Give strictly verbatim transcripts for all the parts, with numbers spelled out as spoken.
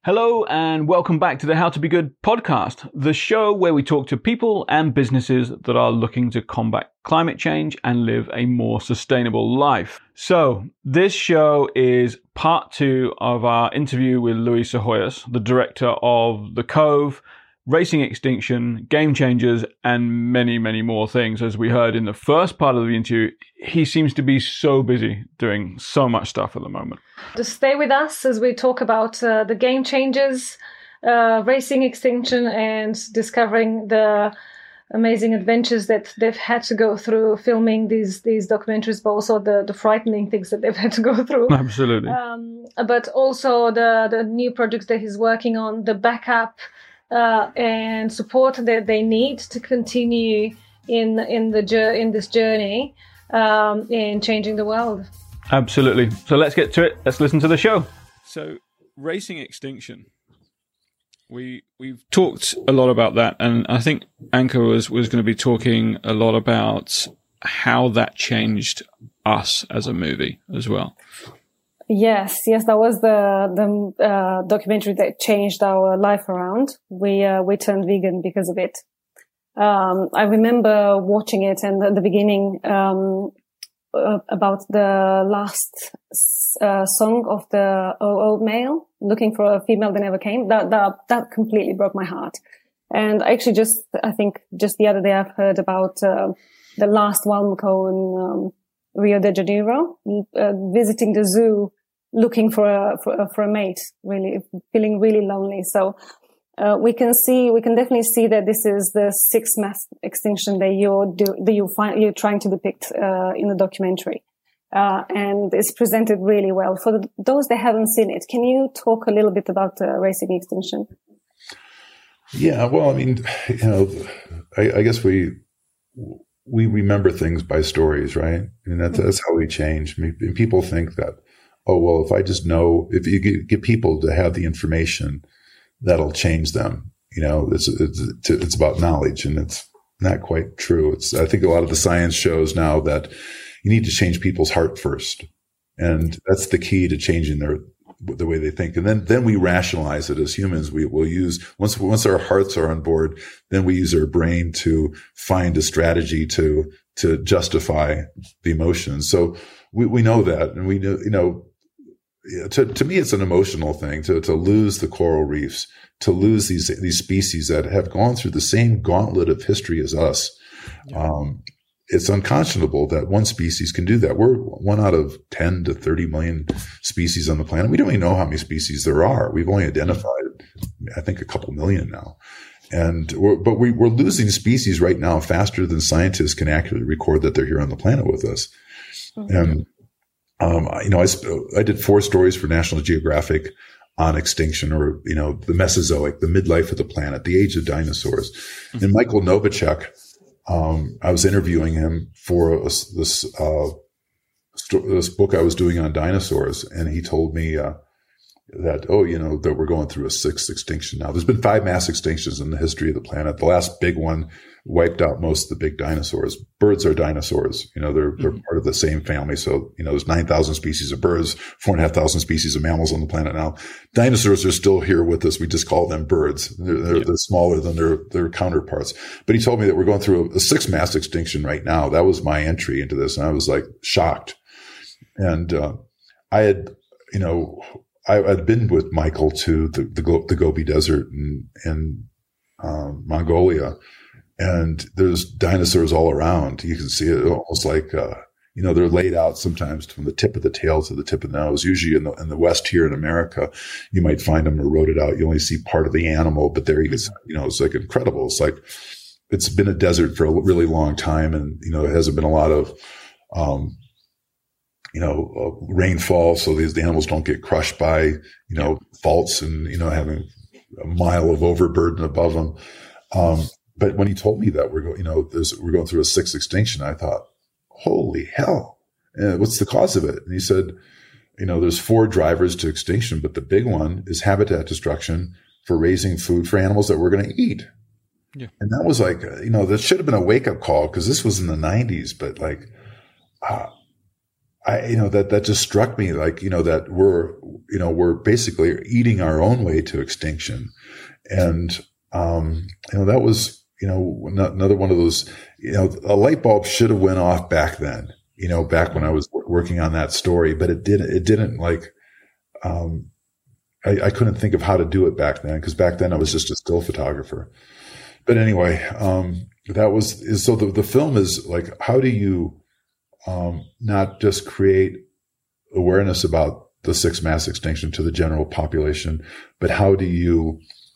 Hello and welcome back to the How to Be Good podcast, the show where we talk to people and businesses that are looking to combat climate change and live a more sustainable life. So this show is part two of our interview with Luis Hoyos, the director of The Cove, Racing Extinction, Game Changers, and many, many more things. As we heard in the first part of the interview, he seems to be so busy doing so much stuff at the moment. Just stay with us as we talk about uh, the Game Changers, uh, Racing Extinction, and discovering the amazing adventures that they've had to go through filming these these documentaries, but also the, the frightening things that they've had to go through. Absolutely. Um, but also the, the new projects that he's working on, the backup uh, and support that they need to continue in in the in this journey um, in changing the world. Absolutely. So let's get to it. Let's listen to the show. So, Racing Extinction. We we've talked a lot about that, and I think Anka was was going to be talking a lot about how that changed us as a movie as well. Yes, yes, that was the the uh, documentary that changed our life around. We uh, we turned vegan because of it. Um, I remember watching it, and at the beginning. Um, Uh, about the last uh, song of the old male looking for a female that never came. That that that completely broke my heart. And actually, just I think just the other day I've heard about uh, the last Walmaco in um, Rio de Janeiro, uh, visiting the zoo, looking for a for, a for a mate, really feeling really lonely. So. Uh, we can see, we can definitely see that this is the sixth mass extinction that you're do, that you find you're trying to depict uh, in the documentary, uh, and it's presented really well. For the, those that haven't seen it, can you talk a little bit about uh, Racing Extinction? Yeah, well, I mean, you know, I, I guess we we remember things by stories, right? I mean, that's that's how we change. I mean, people think that, oh, well, if I just know, if you get, get people to have the information, that'll change them. You know, it's, it's, it's about knowledge, and it's not quite true. It's, I think a lot of the science shows now that you need to change people's heart first. And that's the key to changing their, the way they think. And then, then we rationalize it as humans. We will use, once, once our hearts are on board, then we use our brain to find a strategy to, to justify the emotions. So we, we know that, and we know, you know, Yeah, to, to me, it's an emotional thing to, to lose the coral reefs, to lose these, these species that have gone through the same gauntlet of history as us. Yeah. Um, it's unconscionable that one species can do that. We're one out of ten to thirty million species on the planet. We don't even know how many species there are. We've only identified, I think, a couple million now. And, we're, but we, we're losing species right now faster than scientists can accurately record that they're here on the planet with us. Mm-hmm. And, Um, you know, I, I did four stories for National Geographic on extinction, or, you know, the Mesozoic, the midlife of the planet, the age of dinosaurs. Mm-hmm. And Michael Novacek, um, I was interviewing him for a, this, uh, st- this book I was doing on dinosaurs. And he told me, uh, that, oh, you know, that we're going through a sixth extinction now. There's been five mass extinctions in the history of the planet. The last big one wiped out most of the big dinosaurs. Birds are dinosaurs. You know, they're, they're mm-hmm. part of the same family. So, you know, there's nine thousand species of birds, four and a half thousand species of mammals on the planet now. Dinosaurs are still here with us. We just call them birds. They're, they're, yeah. they're smaller than their, their counterparts. But he told me that we're going through a, a sixth mass extinction right now. That was my entry into this. And I was like shocked. And, uh, I had, you know, I, I'd been with Michael to the, the, the Gobi Desert in, in um, Mongolia, and there's dinosaurs all around. You can see it almost like, uh, you know, they're laid out sometimes from the tip of the tail to the tip of the nose. Usually in the, in the West here in America, you might find them eroded out. You only see part of the animal, but there you get, you know, it's like incredible. It's like, it's been a desert for a really long time, and, you know, there hasn't been a lot of, um, you know, uh, rainfall. So these the animals don't get crushed by, you know, faults and, you know, having a mile of overburden above them. Um, but when he told me that we're going, you know, there's, we're going through a sixth extinction, I thought, holy hell, uh, what's the cause of it? And he said, you know, there's four drivers to extinction, but the big one is habitat destruction for raising food for animals that we're going to eat. Yeah. And that was like, you know, that should have been a wake up call, because this was in the nineties, but like, uh, I, you know, that, that just struck me like, you know, that we're, you know, we're basically eating our own way to extinction. And, um, you know, that was, you know, another one of those, you know, a light bulb should have went off back then, you know, back when I was working on that story, but it didn't, it didn't like, um, I, I couldn't think of how to do it back then, because back then I was just a still photographer. But anyway, um, that was, is, so the, the film is like, how do you, um, not just create awareness about the sixth mass extinction to the general population, but how do you,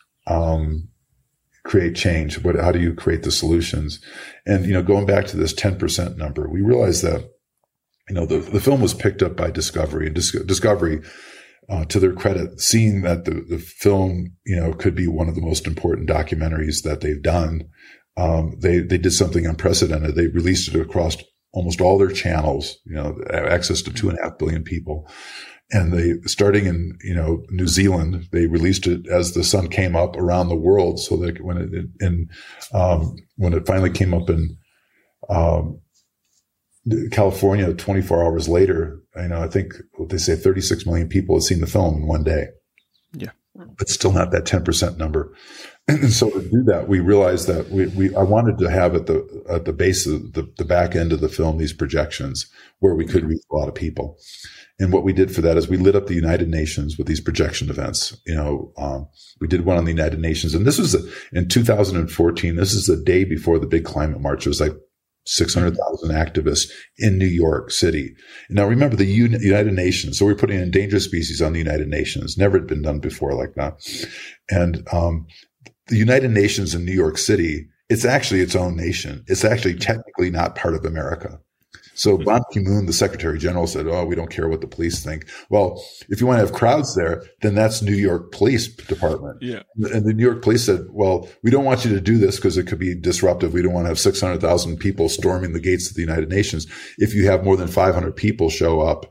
um, create change? What, how do you create the solutions? And, you know, going back to this ten percent number, we realized that, you know, the, the film was picked up by Discovery, and Dis- Discovery, uh, to their credit, seeing that the, the film, you know, could be one of the most important documentaries that they've done. Um, they, they did something unprecedented. They released it across almost all their channels, you know, access to two and a half billion people. And they, starting in, you know, New Zealand, they released it as the sun came up around the world. So that when it, in, um, when it finally came up in, um, California, twenty-four hours later, you know, I think what they say thirty-six million people had seen the film in one day. Yeah. But still not that ten percent number. And so to do that, we realized that we, we, I wanted to have at the, at the base of the, the back end of the film, these projections where we could reach a lot of people. And what we did for that is we lit up the United Nations with these projection events. You know, um, we did one on the United Nations, and this was in two thousand fourteen. This is the day before the big climate march. It was like six hundred thousand activists in New York City. Now remember the United Nations. So we're putting endangered species on the United Nations. Never had been done before like that. And, um, the United Nations in New York City, it's actually its own nation. It's actually technically not part of America. So Ban Ki-moon, the Secretary General, said, oh, we don't care what the police think. Well, if you want to have crowds there, then that's New York Police Department. Yeah. And the New York Police said, well, we don't want you to do this because it could be disruptive. We don't want to have six hundred thousand people storming the gates of the United Nations. If you have more than five hundred people show up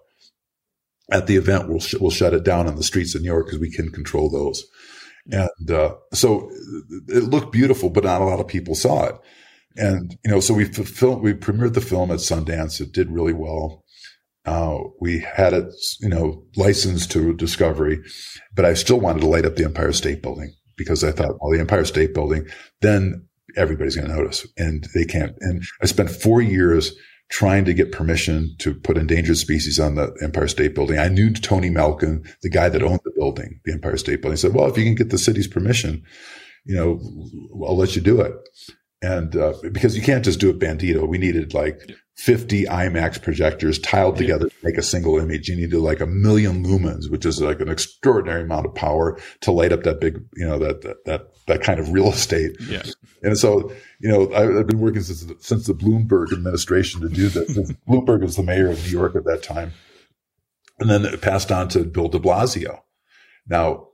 at the event, we'll, sh- we'll shut it down on the streets of New York because we can control those. And, uh, so it looked beautiful, but not a lot of people saw it. And, you know, so we filmed, we premiered the film at Sundance. It did really well. Uh, we had it, you know, licensed to Discovery, but I still wanted to light up the Empire State Building because I thought, well, the Empire State Building, then everybody's going to notice, and they can't. And I spent four years trying to get permission to put endangered species on the Empire State Building. I knew Tony Malkin, the guy that owned the building, the Empire State Building. He said, well, if you can get the city's permission, you know, I'll let you do it. And, uh, because you can't just do it bandito. We needed like fifty IMAX projectors tiled together to make a single image. You needed like a million lumens, which is like an extraordinary amount of power to light up that big, you know, that, that, that, that kind of real estate. Yeah. And so, you know, I, I've been working since, since the Bloomberg administration to do this. Bloomberg was the mayor of New York at that time. And then it passed on to Bill de Blasio. Now,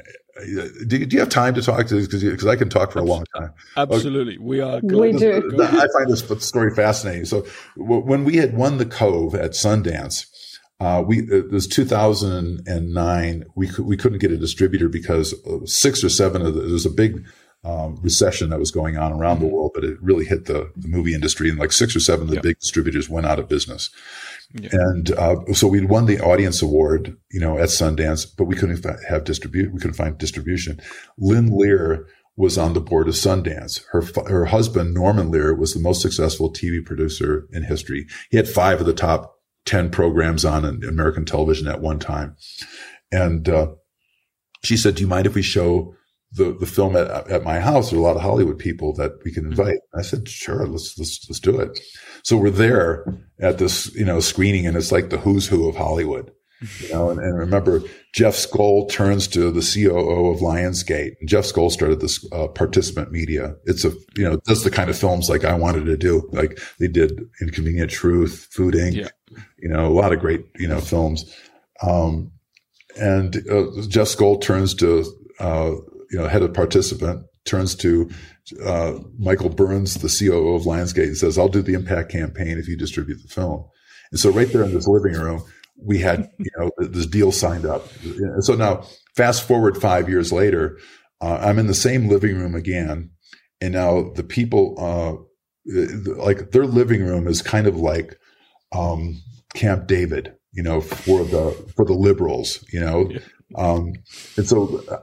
do, do you have time to talk to this? Because I can talk for a long time. Absolutely. Okay. We are We do. I find this story fascinating. So when we had won the Cove at Sundance, uh, we, it was two thousand nine. We could, we couldn't get a distributor because six or seven of the, there was a big um, recession that was going on around the world, but it really hit the, the movie industry, and like six or seven of the yeah. big distributors went out of business. Yeah. And, uh, so we'd won the audience award, you know, at Sundance, but we couldn't have distribute, we couldn't find distribution. Lynn Lear was on the board of Sundance. Her, her husband, Norman Lear, was the most successful T V producer in history. He had five of the top ten programs on in American television at one time. And, uh, she said, do you mind if we show the, the film at, at my house? There are a lot of Hollywood people that we can invite. I said, sure, let's, let's, let's do it. So we're there at this, you know, screening, and it's like the who's who of Hollywood, you know, and, and remember Jeff Skoll turns to the C O O of Lionsgate, and Jeff Skoll started this, uh, Participant Media. It's a, you know, does the kind of films like I wanted to do. Like they did Inconvenient Truth, Food Incorporated, yeah. you know, a lot of great, you know, films. Um, and, uh, Jeff Skoll turns to, uh, you know, head of Participant, turns to, uh, Michael Burns, the C O O of Lionsgate, and says, I'll do the impact campaign if you distribute the film. And so right there in this living room, we had, you know, this deal signed up. And so now fast forward five years later, uh, I'm in the same living room again. And now the people, uh, like their living room is kind of like, um, Camp David, you know, for the for the liberals, you know, yeah. um, and so uh,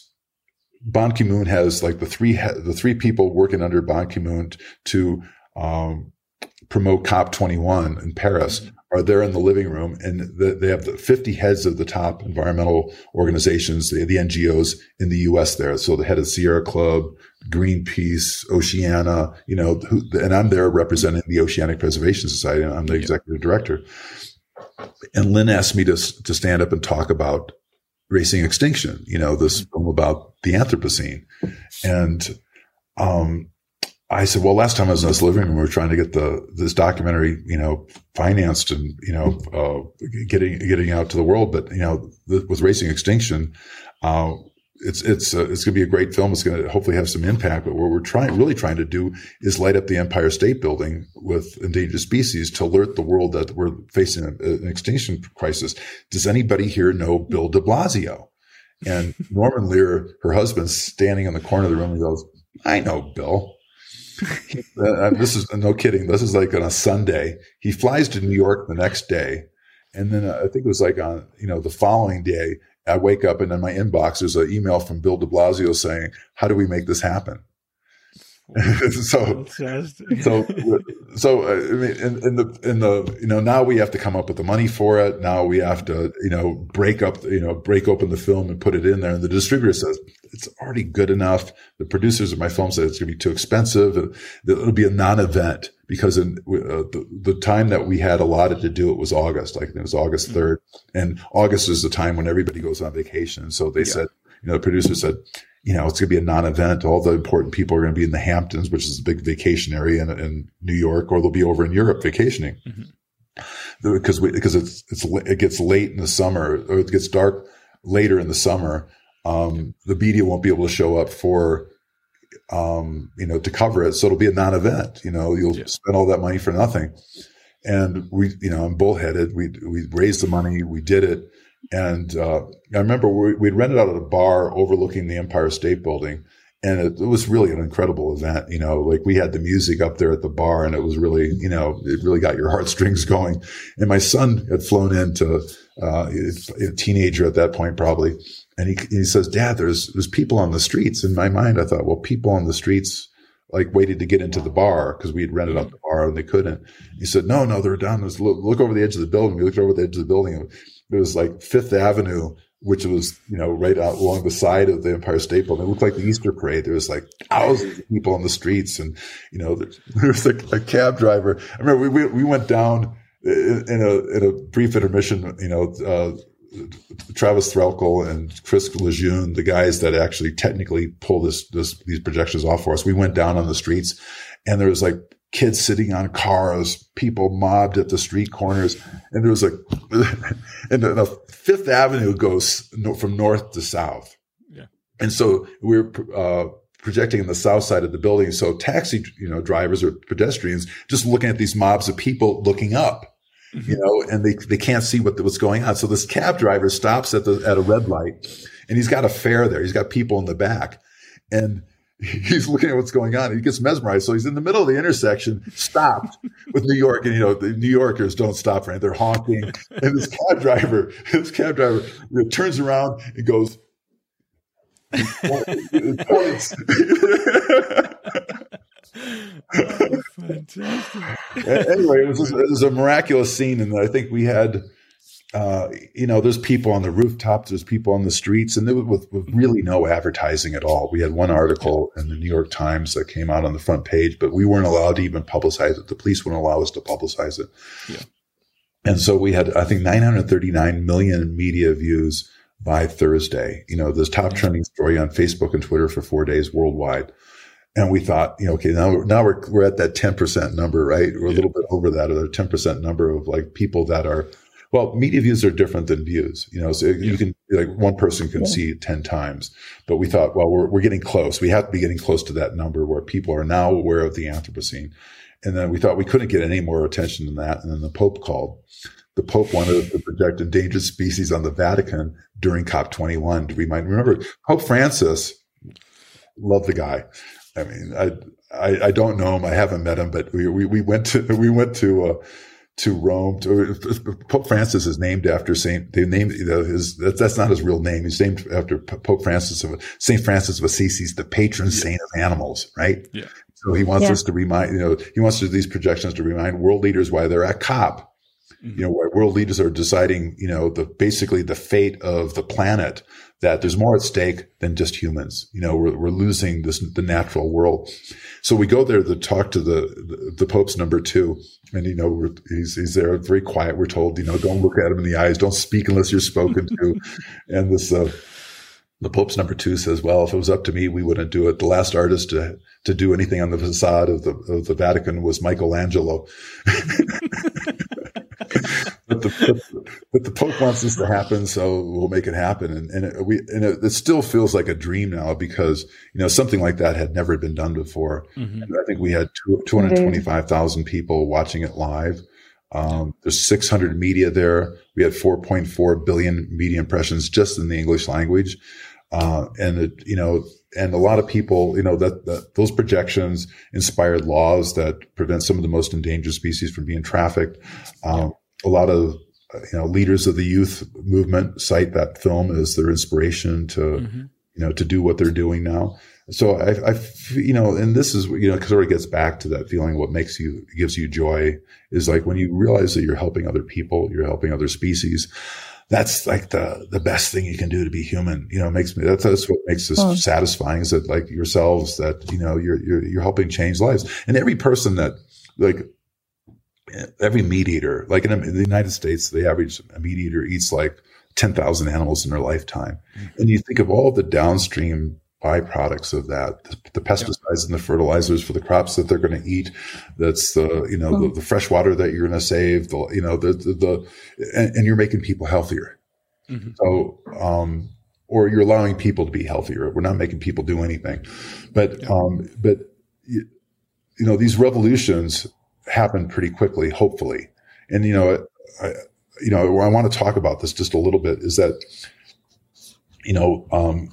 Ban Ki-moon has like the three the three people working under Ban Ki-moon to um, promote COP twenty-one in Paris. Mm-hmm. Are there in the living room, and the, they have the fifty heads of the top environmental organizations, the, the N G Os in the U S there. So the head of Sierra Club, Greenpeace, Oceana, you know, who, and I'm there representing the Oceanic Preservation Society, and I'm the executive director. And Lynn asked me to to stand up and talk about Racing Extinction, you know, this film about the Anthropocene. And um, I said, well, last time I was in this living room, we were trying to get the this documentary, you know, financed and, you know, uh, getting getting out to the world. But, you know, the, with Racing Extinction, uh, it's it's uh, it's going to be a great film. It's going to hopefully have some impact. But what we're trying really trying to do is light up the Empire State Building with endangered species to alert the world that we're facing a, an extinction crisis. Does anybody here know Bill de Blasio? And Norman Lear, her husband, standing in the corner of the room, he goes, I know Bill. uh, this is no kidding. This is like on a Sunday. He flies to New York the next day. And then uh, I think it was like on, you know, the following day, I wake up and in my inbox, there's an email from Bill de Blasio saying, how do we make this happen? so, so, so, uh, I mean, in, in the, in the, you know, now we have to come up with the money for it. Now we have to, you know, break up, you know, break open the film and put it in there. And the distributor says, it's already good enough. The producers of my film said it's going to be too expensive. It'll be a non-event because in uh, the, the time that we had allotted to do it was August, like it was August third. And August is the time when everybody goes on vacation. So they yeah. said, you know, the producer said, you know, it's going to be a non-event. All the important people are going to be in the Hamptons, which is a big vacation area in, in New York, or they'll be over in Europe vacationing. Mm-hmm. Because we, because it's, it's, it gets late in the summer, or it gets dark later in the summer. Um, the media won't be able to show up for, um, you know, to cover it. So it'll be a non-event. You know, you'll yeah. spend all that money for nothing. And we, you know, I'm bullheaded. We, we raised the money. We did it. And, uh, I remember we, we'd rented out at a bar overlooking the Empire State Building. And it, it was really an incredible event. You know, like we had the music up there at the bar, and it was really, you know, it really got your heartstrings going. And my son had flown into, uh, a teenager at that point, probably. And he, he says, Dad, there's, there's people on the streets. In my mind, I thought, well, people on the streets, like waited to get into the bar because we had rented out the bar and they couldn't. He said, no, no, they're down this, look, look over the edge of the building. We looked over the edge of the building. And it was like Fifth Avenue, which was, you know, right out along the side of the Empire State Building. It looked like the Easter parade. There was like thousands of people on the streets. And, you know, there, there was a, a cab driver. I remember we, we, we went down in, in a, in a brief intermission, you know, uh, Travis Threlkel and Chris Lejeune, the guys that actually technically pull this, this, these projections off for us. We went down on the streets, and there was like kids sitting on cars, people mobbed at the street corners. And there was like, and the, the Fifth Avenue goes from north to south. Yeah. And so we we're, uh, projecting on the south side of the building. So taxi, you know, drivers or pedestrians just looking at these mobs of people looking up. Mm-hmm. You know, and they, they can't see what, what's going on. So this cab driver stops at the, at a red light, and he's got a fare there. He's got people in the back, and he's looking at what's going on. And he gets mesmerized. So he's in the middle of the intersection, stopped with New York. And, you know, the New Yorkers don't stop for anything. They're honking. And this cab driver, this cab driver you know, turns around and goes, and points. Oh, fantastic. Anyway, it was, just, it was a miraculous scene. And I think we had, uh, you know, there's people on the rooftops, there's people on the streets, and there was with, with really no advertising at all. We had one article in the New York Times that came out on the front page, but we weren't allowed to even publicize it. The police wouldn't allow us to publicize it. Yeah. And so we had, I think, nine hundred thirty-nine million media views by Thursday. You know, this top trending story on Facebook and Twitter for four days worldwide. And we thought, you know, okay, now, now we're, we're at that ten percent number, right? We're a little bit over that, or the ten percent number of like people that are, well, media views are different than views, you know, so you can, like one person can yeah. see it ten times, but we thought, well, we're, we're getting close. We have to be getting close to that number where people are now aware of the Anthropocene. And then we thought we couldn't get any more attention than that. And then the Pope called. The Pope wanted to project endangered species on the Vatican during COP twenty-one. Do we mind? Remember, Pope Francis, love the guy. I mean, I, I, I don't know him. I haven't met him, but we, we, we went to, we went to, uh, to Rome. To, Pope Francis is named after Saint. They named you know, his. That's, that's not his real name. He's named after Pope Francis of Saint Francis of Assisi, the patron yeah. saint of animals. Right. Yeah. So he wants yeah. us to remind. You know, he wants these projections to remind world leaders why they're at COP. Mm-hmm. You know, why world leaders are deciding. You know, the basically the fate of the planet. That there's more at stake than just humans. You know, we're, we're losing this, the natural world. So we go there to talk to the, the, the Pope's number two. And, you know, we're, he's, he's there very quiet. We're told, you know, don't look at him in the eyes. Don't speak unless you're spoken to. And this, uh, the Pope's number two says, well, if it was up to me, we wouldn't do it. The last artist to, to do anything on the facade of the, of the Vatican was Michelangelo. But the, but, but the Pope wants this to happen, so we'll make it happen. And, and it, we, and it, it still feels like a dream now because, you know, something like that had never been done before. Mm-hmm. And I think we had two hundred twenty-five thousand people watching it live. Um, there's six hundred media there. We had four point four billion media impressions just in the English language. Uh, and it, you know, and a lot of people, you know, that, that those projections inspired laws that prevent some of the most endangered species from being trafficked. Um, a lot of, you know, leaders of the youth movement cite that film as their inspiration to, mm-hmm. you know, to do what they're doing now. So I, I, you know, and this is, you know, because it sort of gets back to that feeling. What makes you, gives you joy is like when you realize that you're helping other people, you're helping other species. That's like the, the best thing you can do to be human. You know, it makes me, that's, that's what makes this oh. satisfying is that like yourselves that, you know, you're, you're, you're helping change lives. And every person that like, every meat eater, like in the United States, the average meat eater eats like ten thousand animals in their lifetime. Mm-hmm. And you think of all the downstream byproducts of that, the, the pesticides yeah. and the fertilizers for the crops that they're going to eat. That's the, you know, oh. the, the fresh water that you're going to save, the, you know, the, the, the and, and you're making people healthier. Mm-hmm. So, um, or you're allowing people to be healthier. We're not making people do anything, but, yeah. um, but, you, you know, these revolutions happen pretty quickly, hopefully. And, you know, I, you know, I want to talk about this just a little bit is that, you know, um,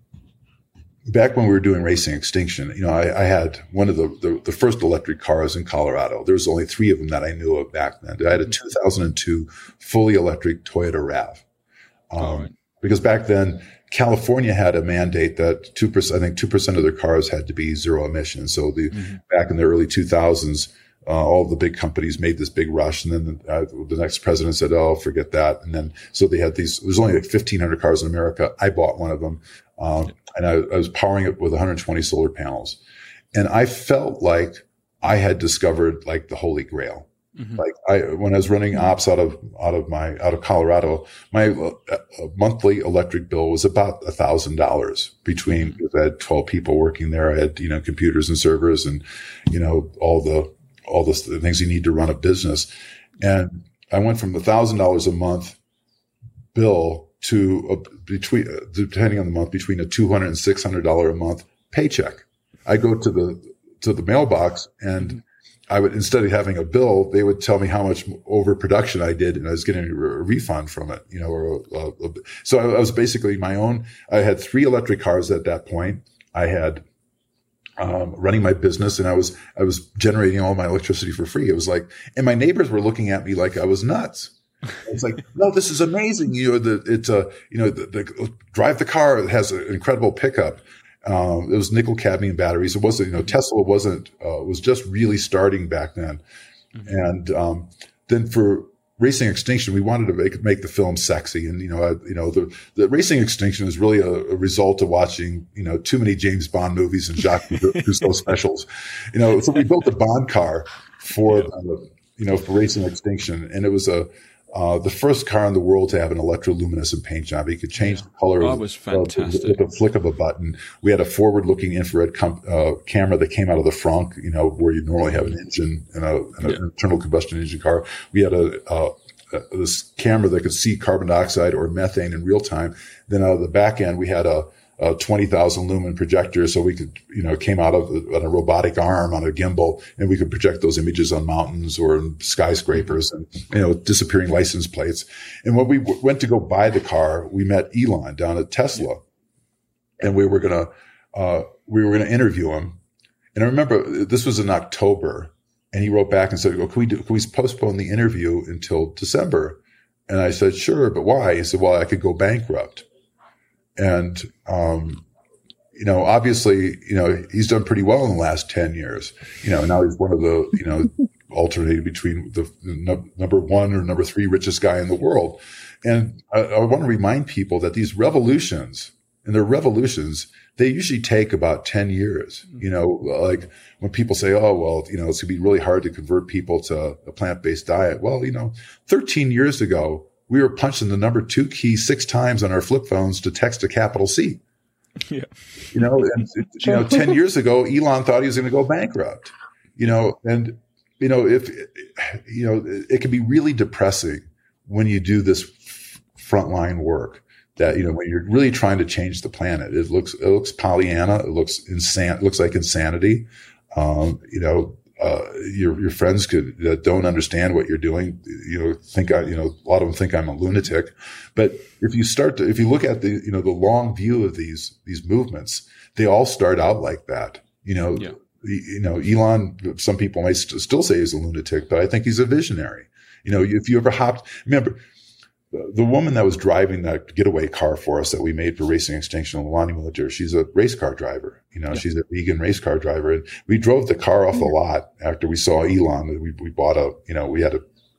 back when we were doing Racing Extinction, you know, I, I had one of the, the, the first electric cars in Colorado. There was only three of them that I knew of back then. I had a two thousand two fully electric Toyota RAV. Um, right. Because back then, California had a mandate that two percent, I think two percent of their cars had to be zero emissions. So the, mm-hmm. back in the early two thousands, uh, all the big companies made this big rush. And then the, uh, the next president said, oh, forget that. And then, so they had these, there's only like fifteen hundred cars in America. I bought one of them. Um, and I, I was powering it with one hundred twenty solar panels. And I felt like I had discovered like the Holy Grail. Mm-hmm. Like I, when I was running ops out of, out of my, out of Colorado, my uh, monthly electric bill was about a thousand dollars between, because I had twelve people working there. I had, you know, computers and servers and, you know, all the, all the things you need to run a business. And I went from a thousand dollars a month bill to a, between, uh, depending on the month, between a two hundred and six hundred dollars a month paycheck. I go to the, to the mailbox and I would, instead of having a bill, they would tell me how much overproduction I did, and I was getting a, re- a refund from it, you know, or a, a, a, so I, I was basically my own. I had three electric cars at that point. I had, um, running my business, and I was, I was generating all my electricity for free. It was like, and my neighbors were looking at me like I was nuts. It's like, no, this is amazing. You know, the, it's a, you know, the, the drive the car. It has an incredible pickup. Um, it was nickel cadmium batteries. It wasn't, you know, Tesla wasn't, uh, was just really starting back then. Mm-hmm. And, um, then for Racing Extinction, we wanted to make, make the film sexy. And, you know, I, you know, the, the Racing Extinction is really a, a result of watching, you know, too many James Bond movies and Jacques Cousteau specials. You know, so we built a Bond car for, yeah. uh, you know, for Racing Extinction. And it was a, Uh, the first car in the world to have an electroluminescent paint job. You could change yeah. the color oh, of, it was fantastic. Uh, with a flick of a button. We had a forward-looking infrared com- uh, camera that came out of the frunk, you know, where you normally have an engine and, a, and yeah. an internal combustion engine car. We had a, uh, a this camera that could see carbon dioxide or methane in real time. Then out of the back end, we had a, a twenty thousand lumen projector, so we could, you know, came out of a, on a robotic arm on a gimbal, and we could project those images on mountains or in skyscrapers and, you know, disappearing license plates. And when we w- went to go buy the car, we met Elon down at Tesla, and we were gonna, uh, we were gonna interview him. And I remember this was in October, And he wrote back and said, well, can we do, can we postpone the interview until December? And I said, sure, but why? He said, well, I could go bankrupt. And, um, you know, obviously, you know, he's done pretty well in the last ten years. You know, now he's one of the, you know, alternating between the, the number one or number three richest guy in the world. And I, I want to remind people that these revolutions, and they're revolutions, they usually take about ten years. You know, like when people say, oh, well, you know, it's going to be really hard to convert people to a plant-based diet. Well, you know, thirteen years ago, we were punching the number two key six times on our flip phones to text a capital C. Yeah. You know, and, you know, ten years ago, Elon thought he was going to go bankrupt, you know, and, you know, if, you know, it can be really depressing when you do this frontline work that, you know, when you're really trying to change the planet. It looks, it looks Pollyanna. It looks insane. It looks like insanity. Um, you know, uh, your, your friends could, that don't understand what you're doing, you know, think I, you know, a lot of them think I'm a lunatic. But if you start to, if you look at the, you know, the long view of these, these movements, they all start out like that. You know, yeah. you know, Elon, some people might st- still say he's a lunatic, but I think he's a visionary. You know, if you ever hopped, remember, the woman that was driving that getaway car for us that we made for Racing Extinction, Lonnie Miller, she's a race car driver. You know, yeah. she's a vegan race car driver. And we drove the car off the lot after we saw Elon. We, we bought a, you know, we had a,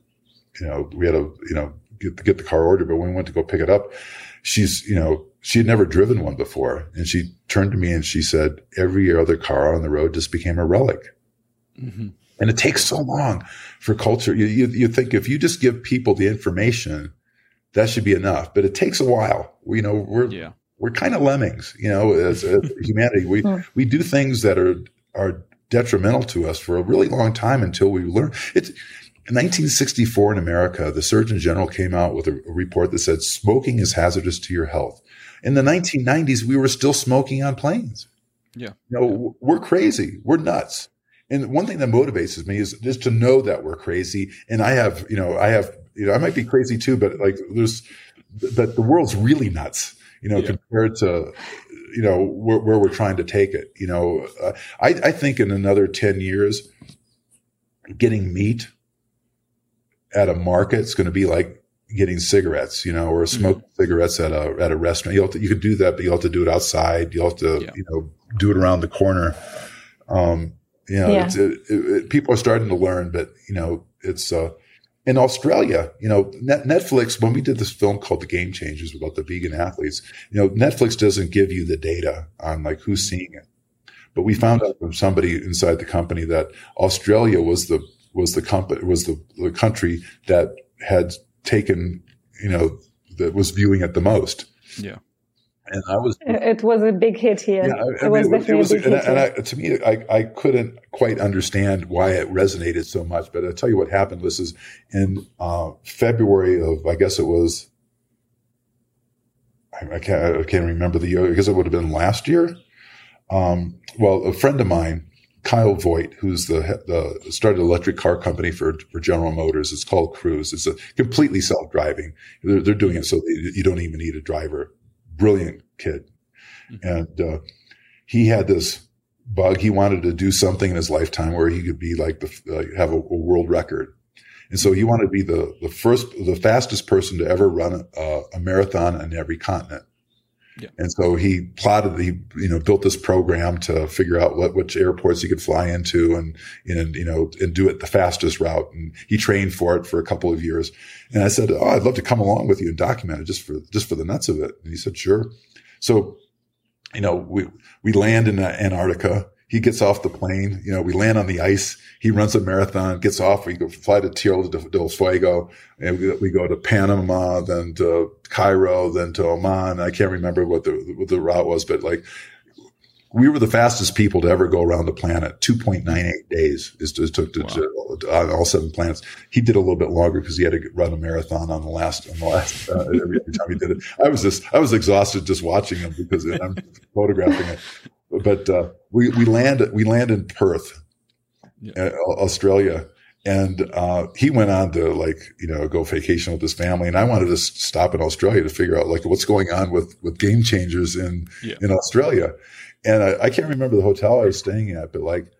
you know, we had to, you know, get, get the car ordered. But when we went to go pick it up, she's, you know, she had never driven one before. And she turned to me and she said, every other car on the road just became a relic. Mm-hmm. And it takes so long for culture. You, you, you think if you just give people the information, that should be enough, but it takes a while. We, you know, we're, yeah. we're kind of lemmings, you know, as, as humanity. We, mm. we do things that are, are detrimental to us for a really long time until we learn. It's in nineteen sixty-four in America, the Surgeon General came out with a, a report that said smoking is hazardous to your health. In the nineteen nineties, we were still smoking on planes. Yeah. You know, we're crazy. We're nuts. And one thing that motivates me is just to know that we're crazy. And I have, you know, I have, you know, I might be crazy too, but like there's, that the world's really nuts, you know, yeah. compared to, you know, where, where we're trying to take it. You know, uh, I, I think in another ten years, getting meat at a market is going to be like getting cigarettes, you know, or smoking mm-hmm. cigarettes at a, at a restaurant. You have to, you can do that, but you have to do it outside. You have to, yeah. you know, do it around the corner. Um, you know, yeah. it's, it, it, it, people are starting to learn, but you know, it's, uh, in Australia, you know, Net- Netflix, when we did this film called The Game Changers about the vegan athletes, you know, Netflix doesn't give you the data on like who's seeing it. But we found out from somebody inside the company that Australia was the, was the company, was the, the country that had taken, you know, that was viewing it the most. Yeah. And I was, it was a big hit here. Yeah, I, I it was mean, definitely it was, a big and hit. I, and I, to me, I, I couldn't quite understand why it resonated so much. But I'll tell you what happened. This is in uh, February of, I guess it was, I, I can't, I can't remember the year because it would have been last year. Um, well, a friend of mine, Kyle Voigt, who's the, the started an electric car company for, for General Motors. It's called Cruise. It's a completely self-driving. They're, they're doing it so they, you don't even need a driver. Brilliant kid. Mm-hmm. And, uh, he had this bug. He wanted to do something in his lifetime where he could be like the, uh, have a, a world record. And so he wanted to be the, the first, the fastest person to ever run a, a marathon on every continent. Yeah. And so he plotted, he, you know, built this program to figure out what, which airports he could fly into and, and, you know, and do it the fastest route. And he trained for it for a couple of years. And I said, oh, I'd love to come along with you and document it just for, just for the nuts of it. And he said, sure. So, you know, we, we land in Antarctica. He gets off the plane. You know, we land on the ice. He runs a marathon, gets off. We go fly to Tierra del Fuego, and we, we go to Panama, then to Cairo, then to Oman. I can't remember what the what the route was, but like we were the fastest people to ever go around the planet. two point nine eight days is it took to, wow. to, to on all seven planets. He did a little bit longer because he had to run a marathon on the last on the last uh, every time he did it. I was just I was exhausted just watching him because I'm photographing it. But uh, we we land we land in Perth, yeah. uh, Australia, and uh, he went on to like you know go vacation with his family, and I wanted to stop in Australia to figure out like what's going on with with Game Changers in yeah. in Australia, and I, I can't remember the hotel I was staying at, but like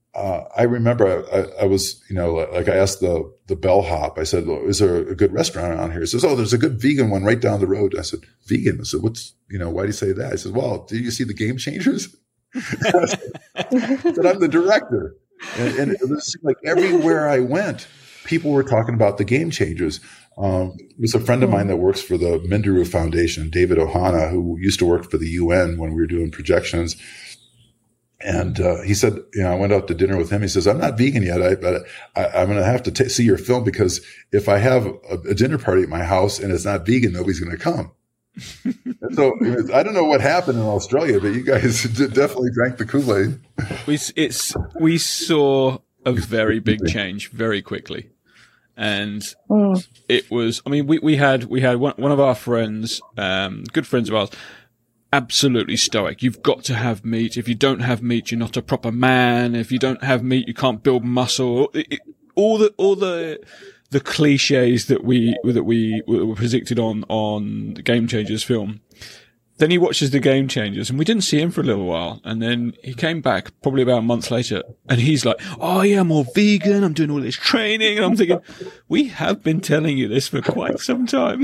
uh, I remember I, I was, you know, like I asked the, the bellhop, I said, well, is there a good restaurant around here? He says, oh, there's a good vegan one right down the road. I said, vegan? I said, what's, you know, why do you say that? I said, well, did you see the Game Changers? I said, I'm the director. And, and it was like everywhere I went, people were talking about the Game Changers. Um, there's a friend of mine that works for the Minderoo Foundation, David Ohana, who used to work for the U N when we were doing projections. And uh, he said, you know, I went out to dinner with him. He says, I'm not vegan yet, I, but I, I'm going to have to t- see your film because if I have a, a dinner party at my house and it's not vegan, nobody's going to come. And so I don't know what happened in Australia, but you guys definitely drank the Kool-Aid. We, it's, we saw a very big change very quickly. And mm. it was, I mean, we, we had, we had one, one of our friends, um, good friends of ours, absolutely stoic. You've got to have meat. If you don't have meat, you're not a proper man. If you don't have meat, you can't build muscle. It, it, all the, all the, the cliches that we, that we were predicted on, on the Game Changers film. Then he watches the Game Changers and we didn't see him for a little while. And then he came back probably about a month later and he's like, oh yeah, I'm all vegan. I'm doing all this training. And I'm thinking, we have been telling you this for quite some time.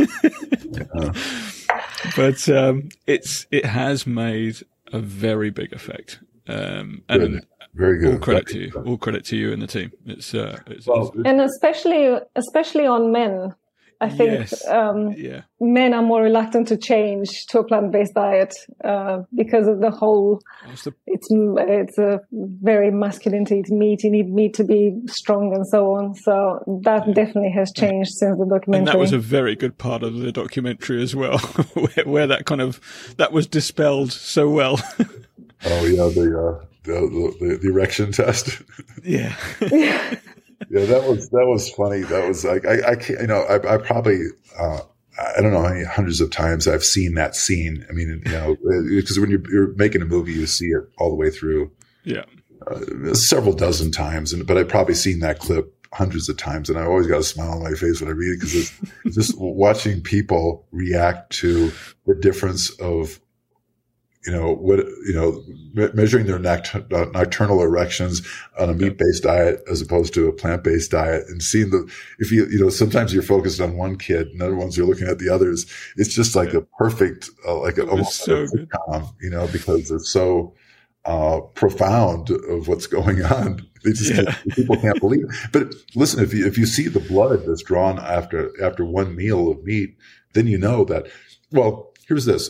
But, um, it's, it has made a very big effect. Um, and good. Very good. All credit to you. All credit to you and the team. It's, uh, it's, well, it's and especially, especially on men. I think yes. um, yeah. men are more reluctant to change to a plant-based diet uh, because of the whole. The... It's it's a very masculine to eat meat. You need meat to be strong and so on. So that yeah. definitely has changed yeah. since the documentary. And that was a very good part of the documentary as well, where, where that kind of that was dispelled so well. Oh yeah, the uh, the, the the erection test. Yeah. Yeah, that was that was funny. That was like I, I can't, you know, I, I probably uh, I don't know how many hundreds of times I've seen that scene. I mean, you know, because when you're, you're making a movie, you see it all the way through. Yeah, uh, several dozen times, and but I've probably seen that clip hundreds of times, and I always got a smile on my face when I read it because it's, it's just watching people react to the difference of. You know, what, you know, me- measuring their noct- uh, nocturnal erections on a meat-based diet as opposed to a plant-based diet and seeing the, if you, you know, sometimes you're focused on one kid and other ones you're looking at the others. It's just like yeah. a perfect, uh, like a, almost so like a sitcom, you know, because it's so, uh, profound of what's going on. They just, yeah. people can't believe it. But listen, if you, if you see the blood that's drawn after, after one meal of meat, then you know that, well, here's this.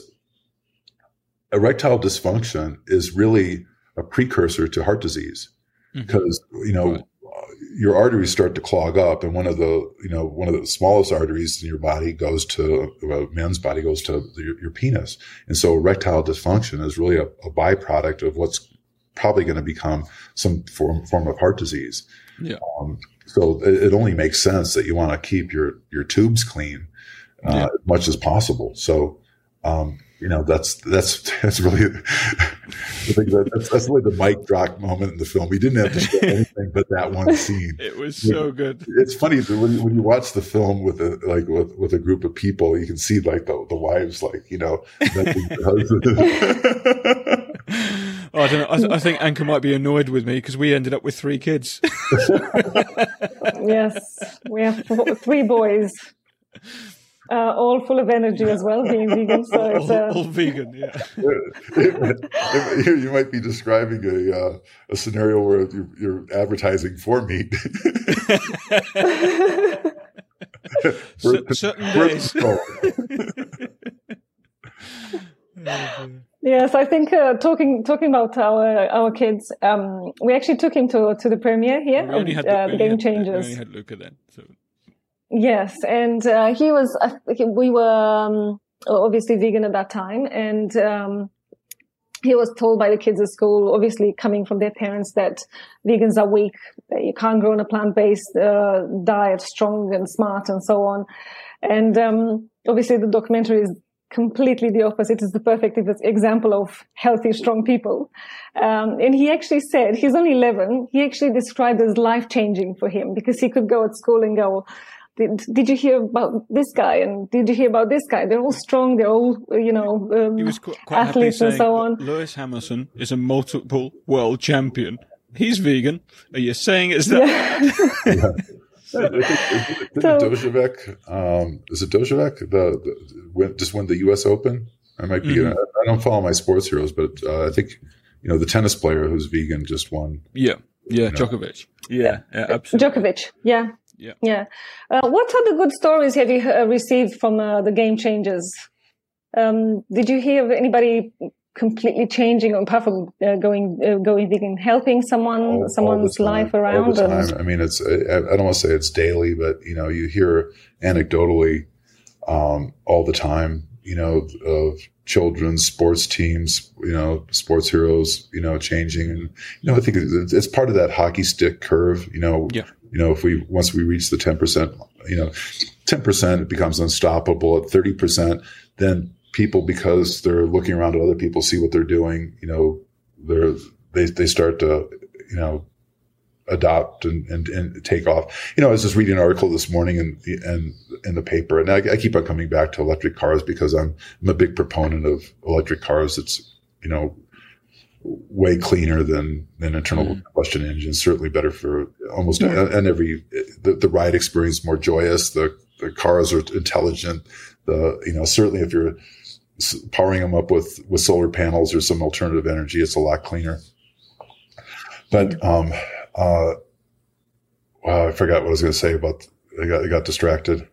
Erectile dysfunction is really a precursor to heart disease because, mm-hmm. you know, right. your arteries start to clog up and one of the, you know, one of the smallest arteries in your body goes to, a men's body goes to your, your penis. And so erectile dysfunction is really a, a byproduct of what's probably going to become some form, form of heart disease. Yeah. Um, so it, it only makes sense that you want to keep your, your tubes clean uh, yeah. as much as possible. So, um, you know, that's, that's, that's really, I think that, that's, that's really the mic drop moment in the film. We didn't have to show anything but that one scene. It was so good. It's funny that when you, when you watch the film with a, like, with, with a group of people, you can see like the, the wives, like, you know, oh, I don't know. I, th- I think Anka might be annoyed with me because we ended up with three kids. Yes. We have four, three boys. Uh, all full of energy as well, being vegan. So all, it's uh... all vegan, yeah. You might be describing a uh, a scenario where you're, you're advertising for meat. C- certain days. Yes, I think uh, talking talking about our our kids, um, we actually took him to to the premiere here well, we of the, uh, the Game had, Changers. We only had Luca then, so. Yes, and uh, he was. Uh, we were um, obviously vegan at that time, and um, he was told by the kids at school, obviously coming from their parents, that vegans are weak. That you can't grow on a plant-based uh, diet, strong and smart, and so on. And um, obviously, the documentary is completely the opposite. It's the perfect example of healthy, strong people. Um, and he actually said, he's only eleven. He actually described it as life-changing for him because he could go at school and go. Did, did you hear about this guy? And did you hear about this guy? They're all strong. They're all, you know, um, he was quite, quite athletes and so on. Lewis Hamilton is a multiple world champion he's vegan. Are you saying it's that? Yeah. Yeah. Didn't So- Dojavec, um, is it Dojavec? The, the win, just won the U S Open. I might be. Mhm. I, I don't follow my sports heroes, but uh, I think you know the tennis player who's vegan just won. Yeah, yeah, No. Djokovic. Yeah, yeah, absolutely. Djokovic. Yeah. Yeah. Yeah. Uh, what other good stories have you uh, received from uh, the game changers? Um, did you hear of anybody completely changing, apart from uh, going uh, going vegan, helping someone, All- all the someone's time, life all around? the and- time. I mean, it's. I, I don't want to say it's daily, but you know, you hear anecdotally um, all the time. You know, of children's sports teams. You know, sports heroes. You know, changing, and you know, I think it's, it's part of that hockey stick curve. You know, Yeah. You know, if we once we reach the ten percent, you know, ten percent it becomes unstoppable. At thirty percent, then people, because they're looking around at other people, see what they're doing. You know, they're they they start to you know adopt and, and, and take off. You know, I was just reading an article this morning in and in the paper, and I, I keep on coming back to electric cars because I'm I'm a big proponent of electric cars. It's you know way cleaner than than internal Mm. combustion engines. Certainly better for almost and every the, the ride experience more joyous. The the cars are intelligent. The you know certainly if you're s- powering them up with with solar panels or some alternative energy, it's a lot cleaner. But um, uh, wow, I forgot what I was going to say about. I got I got distracted.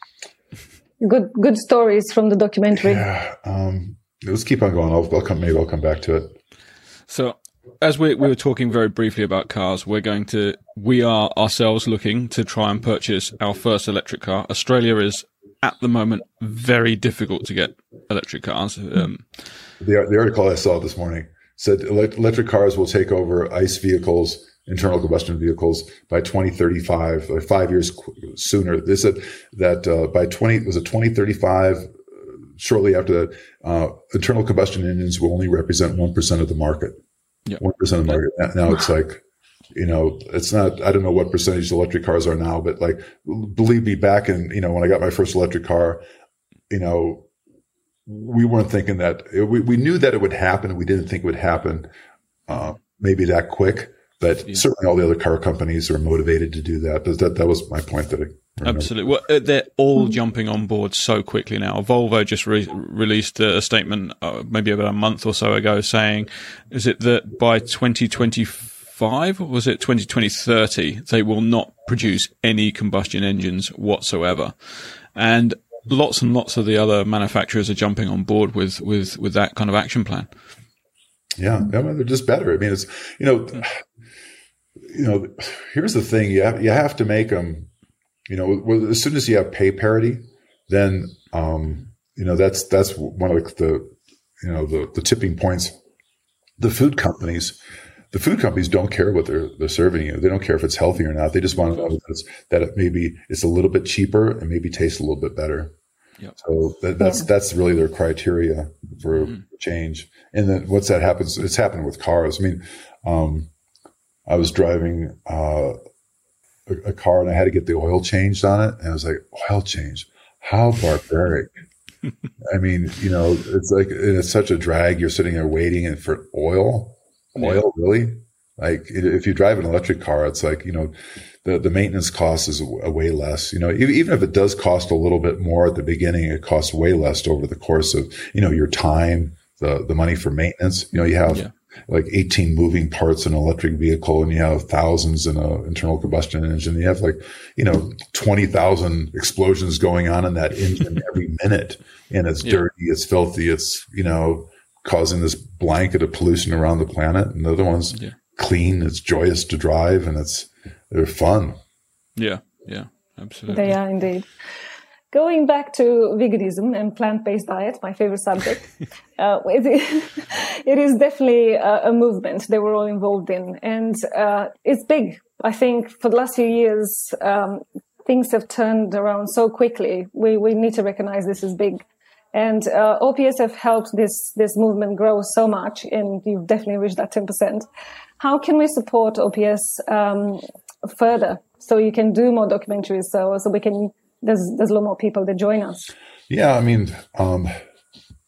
Good good stories from the documentary. Yeah. Um, let's keep on going. I'll, I'll come. Maybe I'll come back to it. So, as we, we were talking very briefly about cars, we're going to, we are ourselves looking to try and purchase our first electric car. Australia is, at the moment, very difficult to get electric cars. Um, The, the article I saw this morning said elect- electric cars will take over ICE vehicles, internal combustion vehicles, by twenty thirty-five, like five years qu- sooner. They said that uh, by twenty was it twenty thirty-five? Shortly after that, uh, internal combustion engines will only represent one percent of the market. Yeah. One percent of the market. Now it's like, you know, it's not. I don't know what percentage electric cars are now, but like, believe me, back in you know when I got my first electric car, you know, we weren't thinking that we we knew that it would happen. We didn't think it would happen, uh, maybe that quick. But Yeah. certainly, all the other car companies are motivated to do that. But that that was my point. That I remember. Absolutely. Well, uh, they're all jumping on board so quickly now. Volvo just re- released a statement uh, maybe about a month or so ago saying, is it that by twenty twenty-five, or was it twenty twenty, thirty, they will not produce any combustion engines whatsoever. And lots and lots of the other manufacturers are jumping on board with, with, with that kind of action plan. Yeah, I mean, they're just better. I mean, it's you know, you know. Here's the thing: you have you have to make them. You know, well, as soon as you have pay parity, then um, you know that's that's one of the, the you know the the tipping points. The food companies, the food companies don't care what they're they're serving you. They don't care if it's healthy or not. They just want to know that, it's, that it maybe it's a little bit cheaper and maybe tastes a little bit better. Yep. So that, that's Yeah. that's really their criteria for Mm-hmm. change. And then once that happens, it's happened with cars. I mean, um, I was driving uh, a, a car and I had to get the oil changed on it, and I was like, oil change? How barbaric! I mean, you know, it's like it's such a drag. You're sitting there waiting and for oil, oil, really? Like if you drive an electric car, it's like you know. The, the maintenance cost is a way less, you know, even if it does cost a little bit more at the beginning, it costs way less over the course of, you know, your time, the, the money for maintenance. You know, you have Yeah. like eighteen moving parts in an electric vehicle and you have thousands in an internal combustion engine. You have like, you know, twenty thousand explosions going on in that engine every minute. And it's Yeah. dirty, it's filthy, it's, you know, causing this blanket of pollution around the planet. And the other one's Yeah. clean, it's joyous to drive, and it's, they're fun. Yeah. Yeah. Absolutely. They are indeed. Going back to veganism and plant-based diet, my favorite subject, uh, it, it is definitely a, a movement that we're all involved in, and uh, it's big. I think for the last few years, um, things have turned around so quickly. We we need to recognize this is big, and uh, O P S have helped this this movement grow so much, and you've definitely reached that ten percent. How can we support O P S um, further so you can do more documentaries, so so we can there's there's a lot more people that join us? Yeah, I mean, um,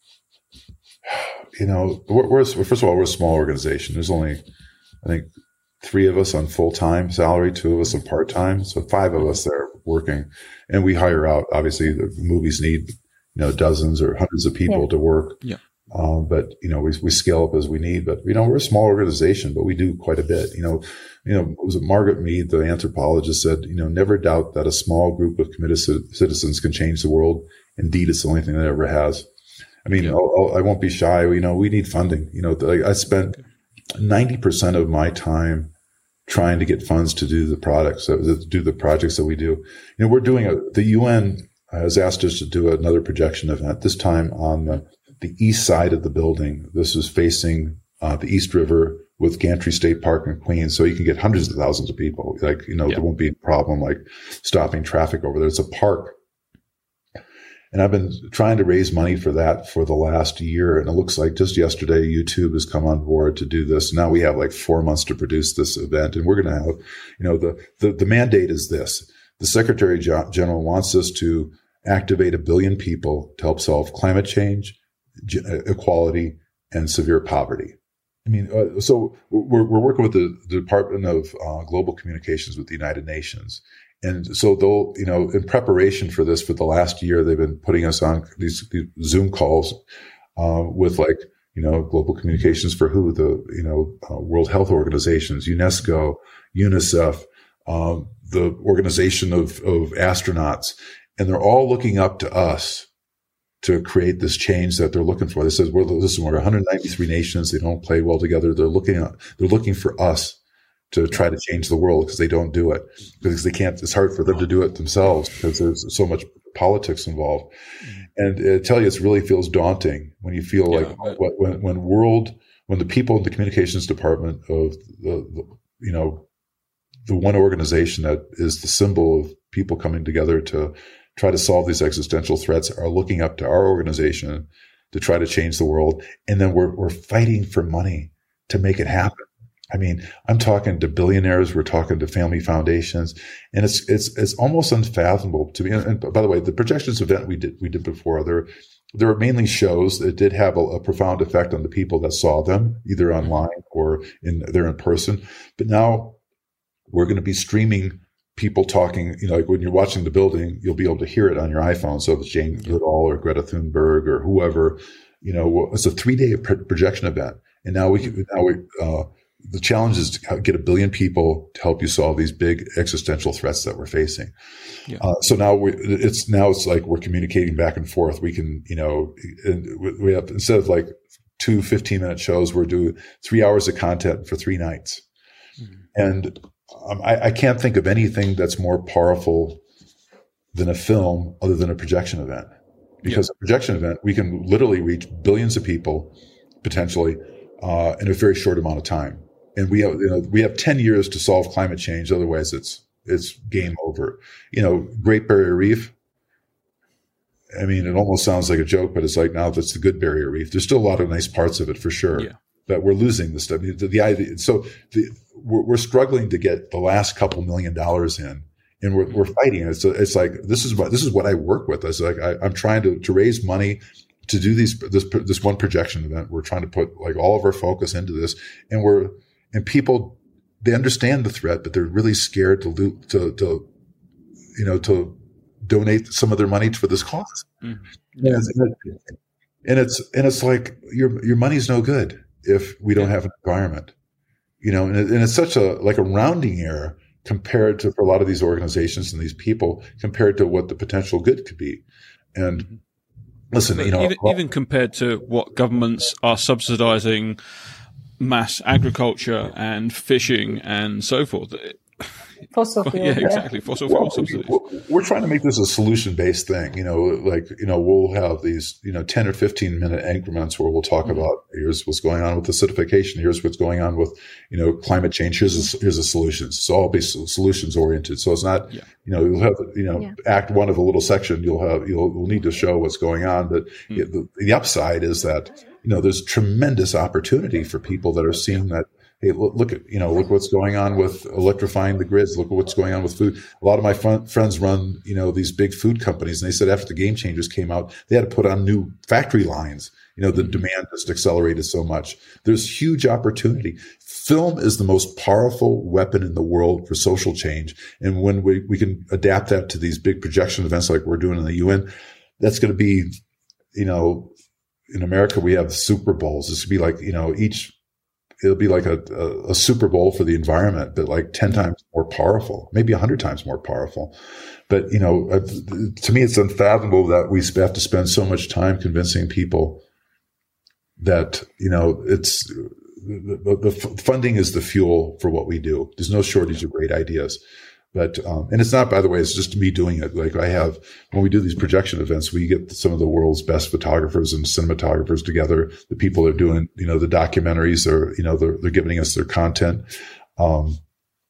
you know, we're, we're first of all we're a small organization. There's only, I think, three of us on full-time salary, two of us on part-time. So five of us there working, and we hire out. Obviously the movies need, you know, dozens or hundreds of people yeah. to work. Yeah. Um, but you know, we, we scale up as we need, but you know, we're a small organization, but we do quite a bit. You know, you know, was it Margaret Mead, the anthropologist, said, you know, never doubt that a small group of committed citizens can change the world. Indeed, it's the only thing that ever has. I mean, yeah. I'll, I'll, I won't be shy. You know, we need funding. You know, I spent ninety percent of my time trying to get funds to do the products, to do the projects that we do. You know, we're doing a, the U N has asked us to do another projection event, this time on the, the east side of the building. This is facing uh, the East River with Gantry State Park in Queens. So you can get hundreds of thousands of people. Like, you know, yeah. there won't be a problem like stopping traffic over there. It's a park. And I've been trying to raise money for that for the last year. And it looks like just yesterday, YouTube has come on board to do this. Now we have like four months to produce this event. And we're going to have, you know, the, the, the mandate is this. The Secretary General wants us to activate a billion people to help solve climate change, equality, and severe poverty. I mean, uh, so we're, we're working with the, the Department of uh, Global Communications with the United Nations. And so they'll, you know, in preparation for this for the last year, they've been putting us on these, these Zoom calls uh, with like, you know, Global Communications for who? The, you know, uh, World Health Organizations, UNESCO, UNICEF, um, the Organization of, of Astronauts. And they're all looking up to us to create this change that they're looking for. They says, we're, listen, we're one hundred ninety-three nations. They don't play well together. They're looking at, they're looking for us to try to change the world because they don't do it because they can't. It's hard for them to do it themselves because there's so much politics involved. And I tell you, it really feels daunting when you feel yeah, like but- when, when world, when the people in the communications department of the, the, you know, the one organization that is the symbol of people coming together to try to solve these existential threats are looking up to our organization to try to change the world. And then we're, we're fighting for money to make it happen. I mean, I'm talking to billionaires. We're talking to family foundations, and it's it's it's almost unfathomable to me. And, and by the way, the projections event we did we did before there, there were mainly shows that did have a, a profound effect on the people that saw them, either online or in there in person. But now we're going to be streaming people talking. You know, like when you're watching the building, you'll be able to hear it on your iPhone. So if it's Jane Goodall or Greta Thunberg or whoever, you know, it's a three day pro- projection event, and now we can, now we. Uh, The challenge is to get a billion people to help you solve these big existential threats that we're facing. Yeah. Uh, so now we, it's now it's like we're communicating back and forth. We can, you know, we have, instead of like two fifteen minute shows, we're doing three hours of content for three nights. Mm-hmm. And um, I, I can't think of anything that's more powerful than a film other than a projection event, because yeah. a projection event, we can literally reach billions of people potentially uh, in a very short amount of time. And we have, you know, we have ten years to solve climate change. Otherwise, it's it's game over. You know, Great Barrier Reef. I mean, it almost sounds like a joke, but it's like now that's the good Barrier Reef. There's still a lot of nice parts of it for sure, yeah. but we're losing this stuff. The, the idea, so the, we're, we're struggling to get the last couple million dollars in, and we're we're fighting. It's it's like this is what this is what I work with. It's like I, I'm trying to to raise money to do these this this one projection event. We're trying to put like all of our focus into this, and we're and people they understand the threat, but they're really scared to lo- to to you know to donate some of their money for this cause. Mm. Yeah. And it's and it's like your your money's no good if we don't yeah. have an environment, you know. And, it, and it's such a like a rounding error compared to for a lot of these organizations and these people compared to what the potential good could be. And mm-hmm. listen, you know, even, well, even compared to what governments are subsidizing mass agriculture and fishing and so forth. Fossil fuel. Yeah, exactly. Fossil fuel subsidies. We're trying to make this a solution-based thing. You know, like, you know, we'll have these, you know, ten or fifteen minute increments where we'll talk mm-hmm. about here's what's going on with acidification. Here's what's going on with, you know, climate change. Here's a, here's a solution. So all be solutions oriented. So it's not, yeah. you know, you'll have, you know, yeah. act one of a little section. You'll have, you'll, you'll need to show what's going on. But mm-hmm. the, the upside is that, you know, there's tremendous opportunity for people that are seeing that hey, look, look at, you know, look what's going on with electrifying the grids. Look at what's going on with food. A lot of my fun, friends run, you know, these big food companies. And they said after the Game Changers came out, they had to put on new factory lines. You know, the demand just accelerated so much. There's huge opportunity. Film is the most powerful weapon in the world for social change. And when we, we can adapt that to these big projection events like we're doing in the U N, that's going to be, you know, in America, we have Super Bowls. This would be like, you know, each, it'll be like a, a, a Super Bowl for the environment, but like ten times more powerful, maybe a hundred times more powerful. But, you know, uh, to me, it's unfathomable that we have to spend so much time convincing people that, you know, it's the, the, the funding is the fuel for what we do. There's no shortage of great ideas. But, um, and it's not, by the way, it's just me doing it. Like I have, when we do these projection events, we get some of the world's best photographers and cinematographers together. The people that are doing, you know, the documentaries are, you know, they're, they're giving us their content. Um,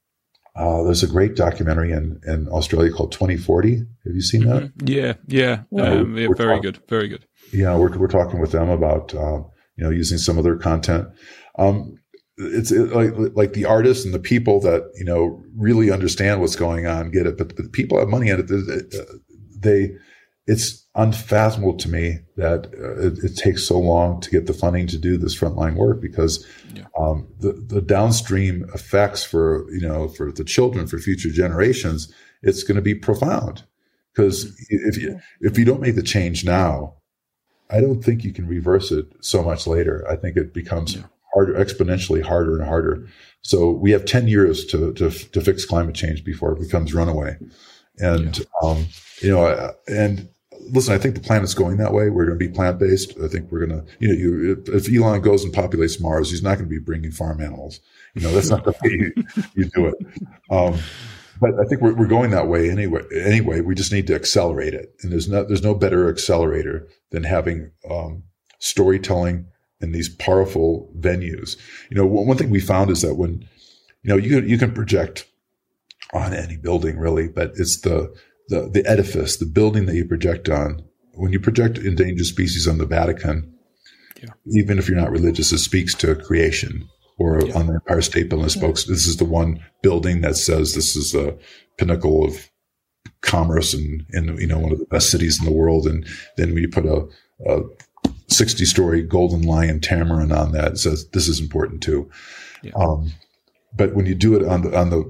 uh, there's a great documentary in, in Australia called twenty forty. Have you seen that? Mm-hmm. Yeah. Yeah. Um, yeah very talk- good. Very good. Yeah. We're, we're talking with them about, uh, you know, using some of their content. Um, It's like, like the artists and the people that, you know, really understand what's going on, get it. But the people have money in it. They, it's unfathomable to me that uh, it, it takes so long to get the funding to do this frontline work because, yeah. um, the, the downstream effects for, you know, for the children, for future generations, it's going to be profound. Because if you, if you don't make the change now, I don't think you can reverse it so much later. I think it becomes yeah. harder, exponentially harder and harder. So we have ten years to, to, to fix climate change before it becomes runaway. And, yeah. um, you know, and listen, I think the planet's going that way. We're going to be plant-based. I think we're going to, you know, you, if Elon goes and populates Mars, he's not going to be bringing farm animals. You know, that's not the way you, you do it. Um, but I think we're, we're going that way anyway. Anyway, we just need to accelerate it. And there's no, there's no better accelerator than having, um, storytelling in these powerful venues. You know, one thing we found is that when, you know, you can, you can project on any building really, but it's the, the, the edifice, the building that you project on. When you project endangered species on the Vatican, yeah. even if you're not religious, it speaks to creation. Or yeah. on the Empire State Building, spokes. This is the one building that says this is the pinnacle of commerce and, and, you know, one of the best cities in the world. And then when you put a, a sixty story golden lion tamarin on that, it says this is important too. Yeah. Um, but when you do it on the, on the,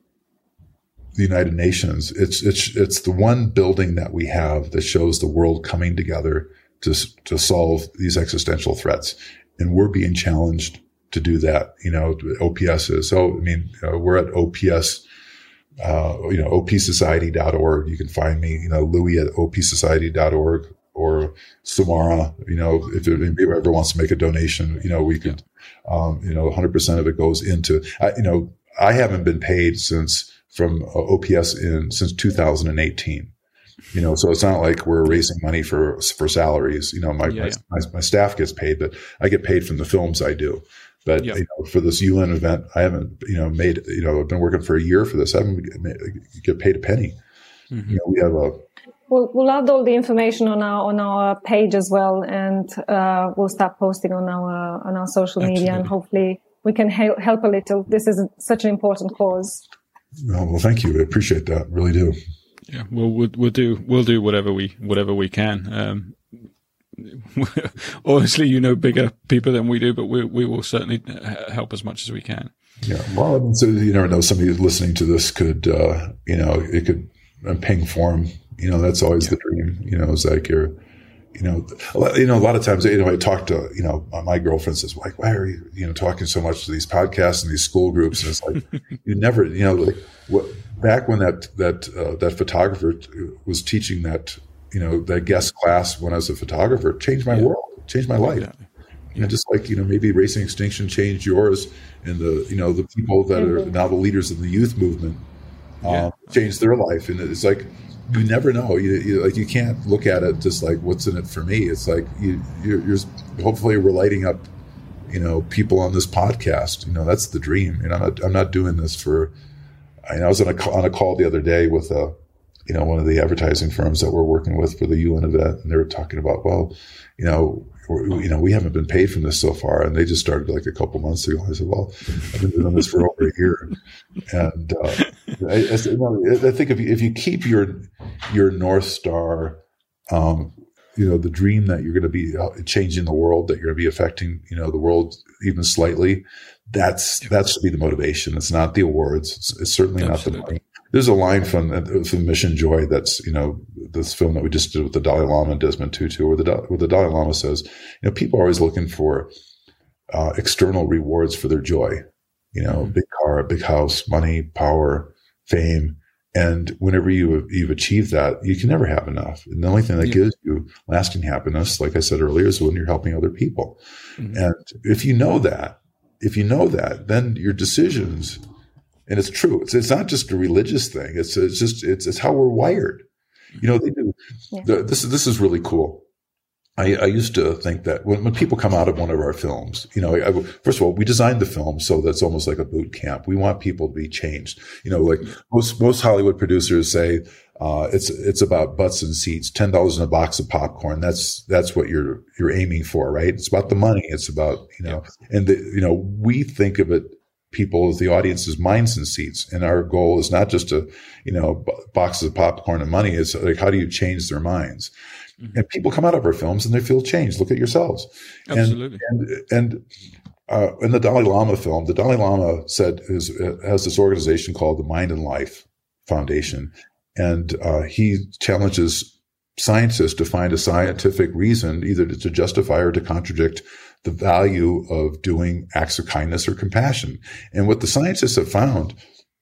the United Nations, it's, it's, it's the one building that we have that shows the world coming together to, to solve these existential threats. And we're being challenged to do that, you know, O P S is. So, I mean, uh, we're at O P S, uh, you know, O P society dot org. You can find me, you know, Louis at O P society dot org or Samara, you know, if anybody ever wants to make a donation, you know, we could, um, you know, one hundred percent of it goes into, I, you know, I haven't been paid since from uh, O P S in, since two thousand eighteen. You know, so it's not like we're raising money for, for salaries. You know, my, yeah, yeah. my, my staff gets paid, but I get paid from the films I do. But, yep. you know, for this U N event, I haven't, you know, made, you know, I've been working for a year for this. I haven't made, get paid a penny. Mm-hmm. You know, we have a, We'll, we'll add all the information on our, on our page as well. And, uh, we'll start posting on our, on our social media. Absolutely. And hopefully we can help, help a little. This is such an important cause. Well, well, thank you. I appreciate that. Really do. Yeah. Well, we'll, we'll do, we'll do whatever we, whatever we can. Um, honestly, you know bigger people than we do, but we we will certainly help as much as we can. Yeah, well, so you never know. Somebody who's listening to this could, uh, you know, it could uh, ping for them. You know, that's always yeah. the dream. You know, it's like you're, you know, a lot, you know, a lot of times, you know, I talk to, you know, my girlfriend says, like, why are you, you know, talking so much to these podcasts and these school groups? And it's like, you never, you know, like what, back when that that uh, that photographer was teaching that. You know, that guest class when I was a photographer changed my yeah. world, changed my life. Yeah. Yeah. And just like, you know, maybe Racing Extinction changed yours and the, you know, the people that are now the leaders of the youth movement um, yeah. changed their life. And it's like, you never know. You, you like, you can't look at it just like, what's in it for me? It's like, you, you're, you're hopefully we're lighting up, you know, people on this podcast. You know, that's the dream. You know, I'm not, I'm not doing this for, I, I was on a, on a call the other day with a, you know, one of the advertising firms that we're working with for the U N event, and they were talking about, well, you know, you know, we haven't been paid from this so far, and they just started like a couple months ago. I said, well, I've been doing this for over a year, and uh, I, I, you know, I think if you, if you keep your your North Star, um, you know, the dream that you're going to be changing the world, that you're going to be affecting, you know, the world even slightly, that's that should be the motivation. It's not the awards. It's, it's certainly Absolutely. Not the money. There's a line from, from Mission Joy that's, you know, this film that we just did with the Dalai Lama and Desmond Tutu, where the, where the Dalai Lama says, you know, people are always looking for uh, external rewards for their joy. You know, mm-hmm. big car, a big house, money, power, fame. And whenever you, you've achieved that, you can never have enough. And the only thing that yeah. gives you lasting happiness, like I said earlier, is when you're helping other people. Mm-hmm. And if you know that, if you know that, then your decisions, and it's true, it's, it's not just a religious thing. It's, it's just, it's, it's how we're wired. You know, they do, yeah. the, this, this is really cool. I, I used to think that when, when people come out of one of our films, you know, I, I, first of all, we designed the film so that's almost like a boot camp. We want people to be changed. You know, like most, most Hollywood producers say, uh, it's, it's about butts and seats, ten dollars in a box of popcorn. That's, that's what you're, you're aiming for, right? It's about the money. It's about, you know, and the, you know, we think of it, people as the audience's minds and seats. And our goal is not just to, you know, b- boxes of popcorn and money. It's like, how do you change their minds? Mm-hmm. And people come out of our films and they feel changed. Look at yourselves. Absolutely. And, and, and uh, in the Dalai Lama film, the Dalai Lama said is, uh, has this organization called the Mind and Life Foundation. And uh, he challenges scientists to find a scientific reason either to, to justify or to contradict the value of doing acts of kindness or compassion. And what the scientists have found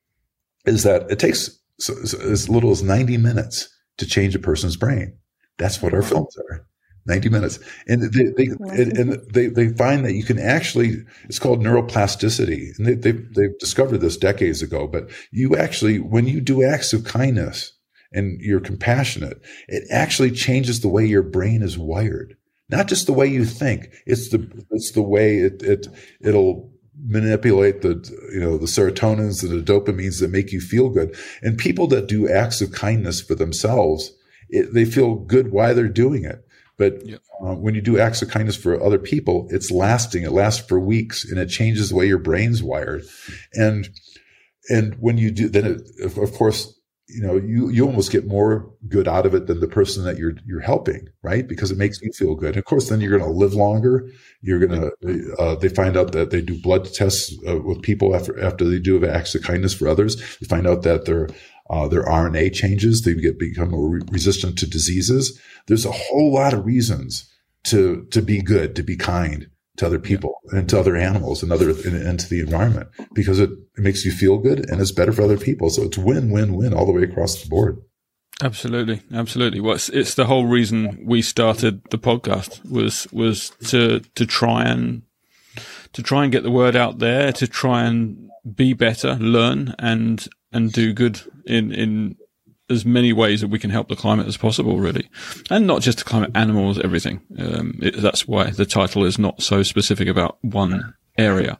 is that it takes as little as ninety minutes to change a person's brain. That's what our films are. ninety minutes. And they, they, and they, they find that you can actually, it's called neuroplasticity. And they, they, they've discovered this decades ago, but you actually, when you do acts of kindness and you're compassionate, it actually changes the way your brain is wired. Not just the way you think. It's the, it's the way it, it, it'll manipulate the, you know, the serotonins and the dopamines that make you feel good. And people that do acts of kindness for themselves, it, they feel good while they're doing it. But yep. uh, when you do acts of kindness for other people, it's lasting. It lasts for weeks, and it changes the way your brain's wired. And and when you do, then it, of, of course, you know, you you almost get more good out of it than the person that you're you're helping, right? Because it makes you feel good. And of course, then you're going to live longer. You're going to. Uh, they find out that they do blood tests uh, with people after after they do acts of kindness for others. They find out that their uh, their R N A changes. They get become more re- resistant to diseases. There's a whole lot of reasons to to be good, to be kind to other people yeah. and to other animals and other and, and to the environment, because it, it makes you feel good and it's better for other people. So it's win, win, win all the way across the board. Absolutely, absolutely. Well, it's, it's the whole reason we started the podcast was was to to try and to try and get the word out there, to try and be better, learn, and and do good in in as many ways that we can help the climate as possible, really. And not just the climate, animals, everything. Um, it, that's why the title is not so specific about one area.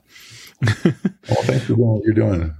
Well, thanks for doing what you're doing.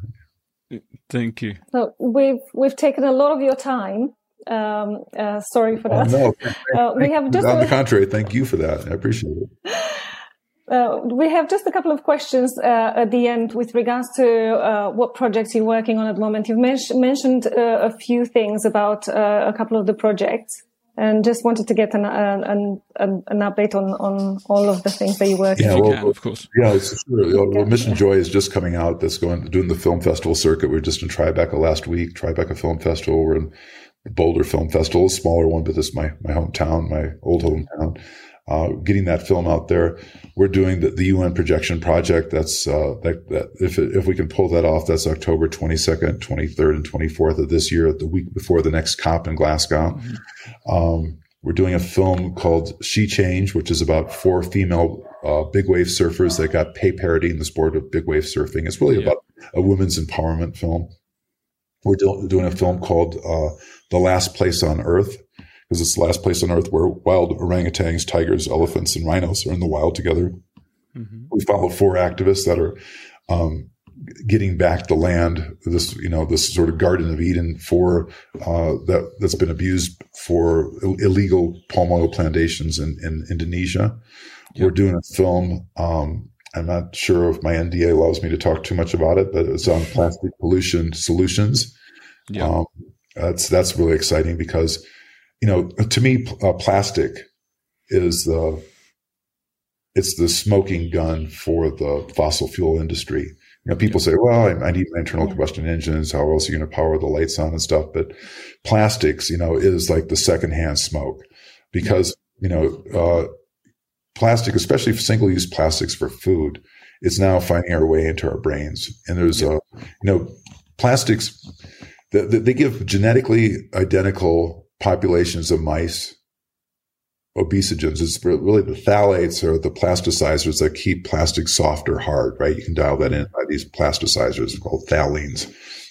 Thank you. So we've, we've taken a lot of your time. Um, uh, sorry for that. Oh, no. uh, we have just on the contrary, thank you for that. I appreciate it. Uh, we have just a couple of questions uh, at the end with regards to uh, what projects you're working on at the moment. You've men- mentioned uh, a few things about uh, a couple of the projects, and just wanted to get an an, an, an update on, on all of the things that you're working yeah, on. Well, can, of course. Yeah, it's true. Well, Mission Joy is just coming out. That's going doing the film festival circuit. We were just in Tribeca last week, Tribeca Film Festival. We're in the Boulder Film Festival, a smaller one, but this is my, my hometown, my old hometown. Uh, getting that film out there. We're doing the, the U N projection project. That's, uh, that, that if, it, if we can pull that off, that's October twenty-second, twenty-third, and twenty-fourth of this year, the week before the next COP in Glasgow. Mm-hmm. Um, we're doing a film called She Change, which is about four female, uh, big wave surfers that got pay parity in the sport of big wave surfing. It's really yeah. about a women's empowerment film. We're do- doing a film called, uh, The Last Place on Earth, because it's the last place on earth where wild orangutans, tigers, elephants, and rhinos are in the wild together. Mm-hmm. We follow four activists that are um, getting back the land, this, you know, this sort of Garden of Eden for, uh, that, that's been abused for illegal palm oil plantations in, in Indonesia. Yep. We're doing a film. Um, I'm not sure if my N D A allows me to talk too much about it, but it's on plastic pollution solutions. Yeah. Um, that's, that's really exciting because, you know, to me, uh, plastic is the, it's the smoking gun for the fossil fuel industry. You know, people say, well, I, I need my internal combustion engines. How else are you going to power the lights on and stuff? But plastics, you know, is like the secondhand smoke because, you know, uh, plastic, especially single-use plastics for food, is now finding our way into our brains. And there's, uh, you know, plastics, the, the, they give genetically identical populations of mice obesogens. It's really the phthalates or the plasticizers that keep plastic soft or hard, right? You can dial that in by these plasticizers called phthalines.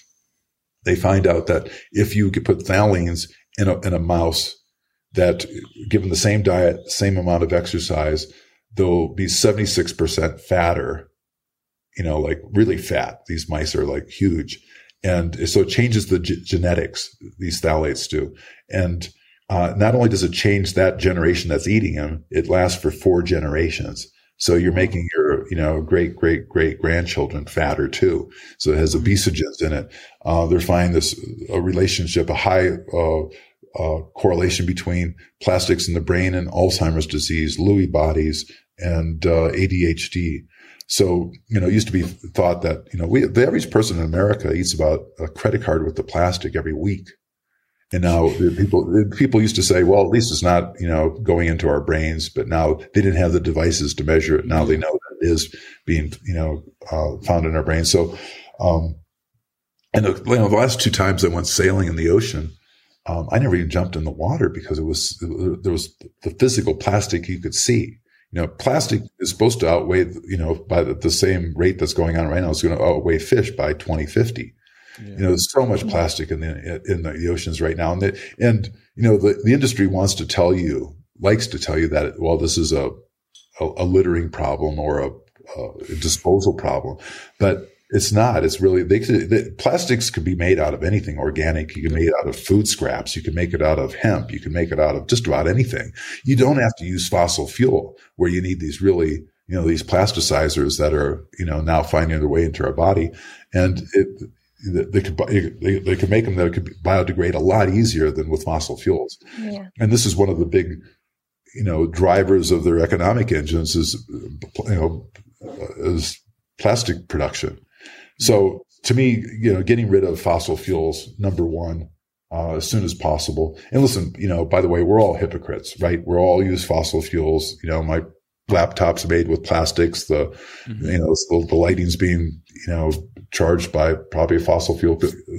They find out that if you could put phthalines in a, in a mouse, that given the same diet, same amount of exercise, they'll be seventy-six percent fatter, you know, like really fat. These mice are like huge. And so it changes the g- genetics, these phthalates do. And Uh, not only does it change that generation that's eating them, it lasts for four generations. So you're making your, you know, great, great, great grandchildren fatter too. So it has obesogens in it. Uh, they're finding this, a relationship, a high, uh, uh, correlation between plastics in the brain and Alzheimer's disease, Lewy bodies, and, uh, A D H D. So, you know, it used to be thought that, you know, we, the average person in America eats about a credit card worth of plastic every week. And now people, people used to say, well, at least it's not, you know, going into our brains, but now they didn't have the devices to measure it. Now they know that it is being, you know, uh, found in our brains. So, um, and the, you know, the last two times I went sailing in the ocean, um, I never even jumped in the water because it was, it, there was the physical plastic you could see. You know, plastic is supposed to outweigh, you know, by the, the same rate that's going on right now, it's going to outweigh fish by twenty fifty. Yeah. You know, there's so much plastic in the in the, the oceans right now, and the, and you know the, the industry wants to tell you, likes to tell you that well, this is a a, a littering problem or a, a disposal problem, but it's not. It's really they could, the, plastics could be made out of anything organic. You can make it out of food scraps. You can make it out of hemp. You can make it out of just about anything. You don't have to use fossil fuel where you need these really you know these plasticizers that are you know now finding their way into our body, and it. They could, they, they could make them that could biodegrade a lot easier than with fossil fuels. Yeah. And this is one of the big, you know, drivers of their economic engines is, you know, is plastic production. So to me, you know, getting rid of fossil fuels, number one, uh, as soon as possible. And listen, you know, by the way, we're all hypocrites, right? We're all use fossil fuels. You know, my laptops made with plastics, the, mm-hmm. you know, the, the lighting's being, you know, charged by probably a fossil fuel,